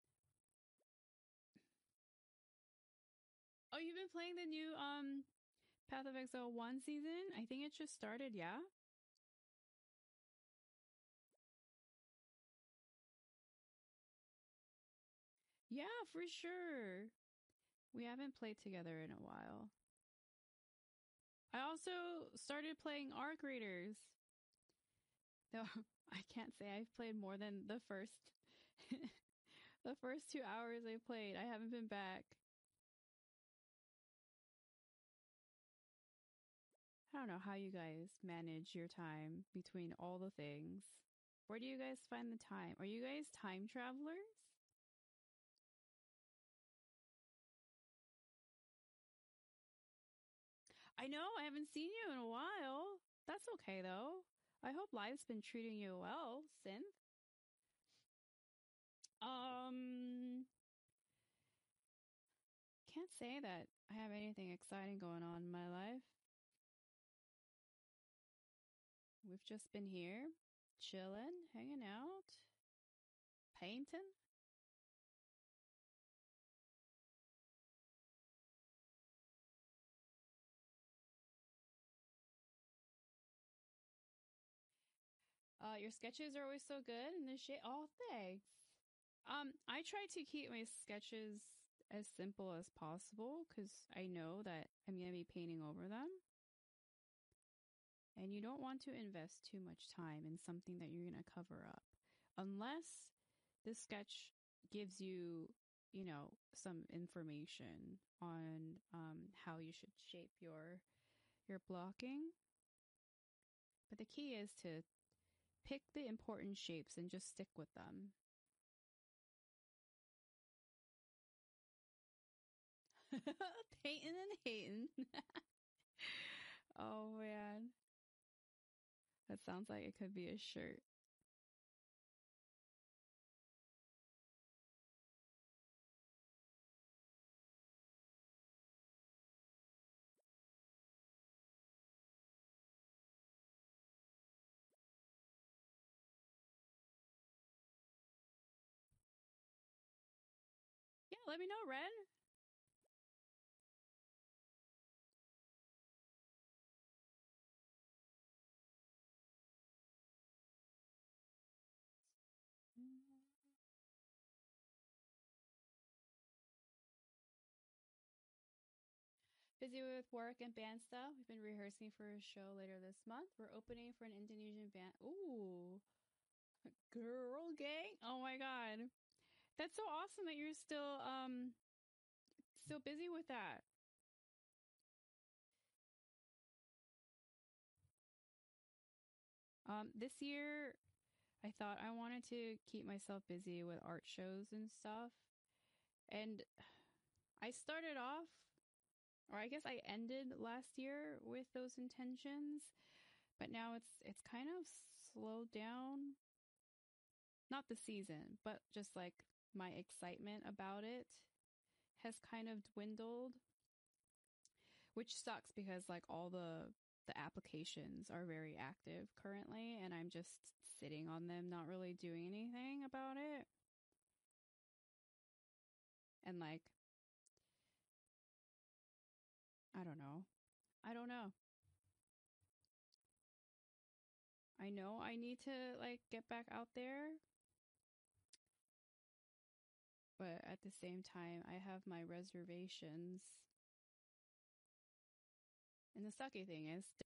Oh, you've been playing the new um Path of Exile one season? I think it just started, yeah? Yeah, for sure. We haven't played together in a while. I also started playing Arc Raiders. Though I can't say I've played more than the first the first two hours I played. I haven't been back. I don't know how you guys manage your time between all the things. Where do you guys find the time? Are you guys time travelers? I know, I haven't seen you in a while. That's okay though. I hope life's been treating you well, Synth. Um, can't say that I have anything exciting going on in my life. We've just been here, chilling, hanging out, painting. Uh, your sketches are always so good, and the shit. Oh, thanks. Um, I try to keep my sketches as simple as possible because I know that I'm gonna be painting over them, and you don't want to invest too much time in something that you're gonna cover up, unless the sketch gives you, you know, some information on um, how you should shape your your blocking. But the key is to pick the important shapes and just stick with them. Painting and hating. Oh man. That sounds like it could be a shirt. Yeah, let me know, Red. Busy with work and band stuff. We've been rehearsing for a show later this month. We're opening for an Indonesian band. Ooh, girl gang. Oh my god. That's so awesome that you're still um still busy with that. Um this year I thought I wanted to keep myself busy with art shows and stuff. And I started off, or I guess I ended last year with those intentions, but now it's it's kind of slowed down. Not the season, but just like my excitement about it has kind of dwindled, which sucks because like all the the applications are very active currently and I'm just sitting on them not really doing anything about it. And like I don't know. I don't know. I know I need to like get back out there, but at the same time I have my reservations. And the sucky thing is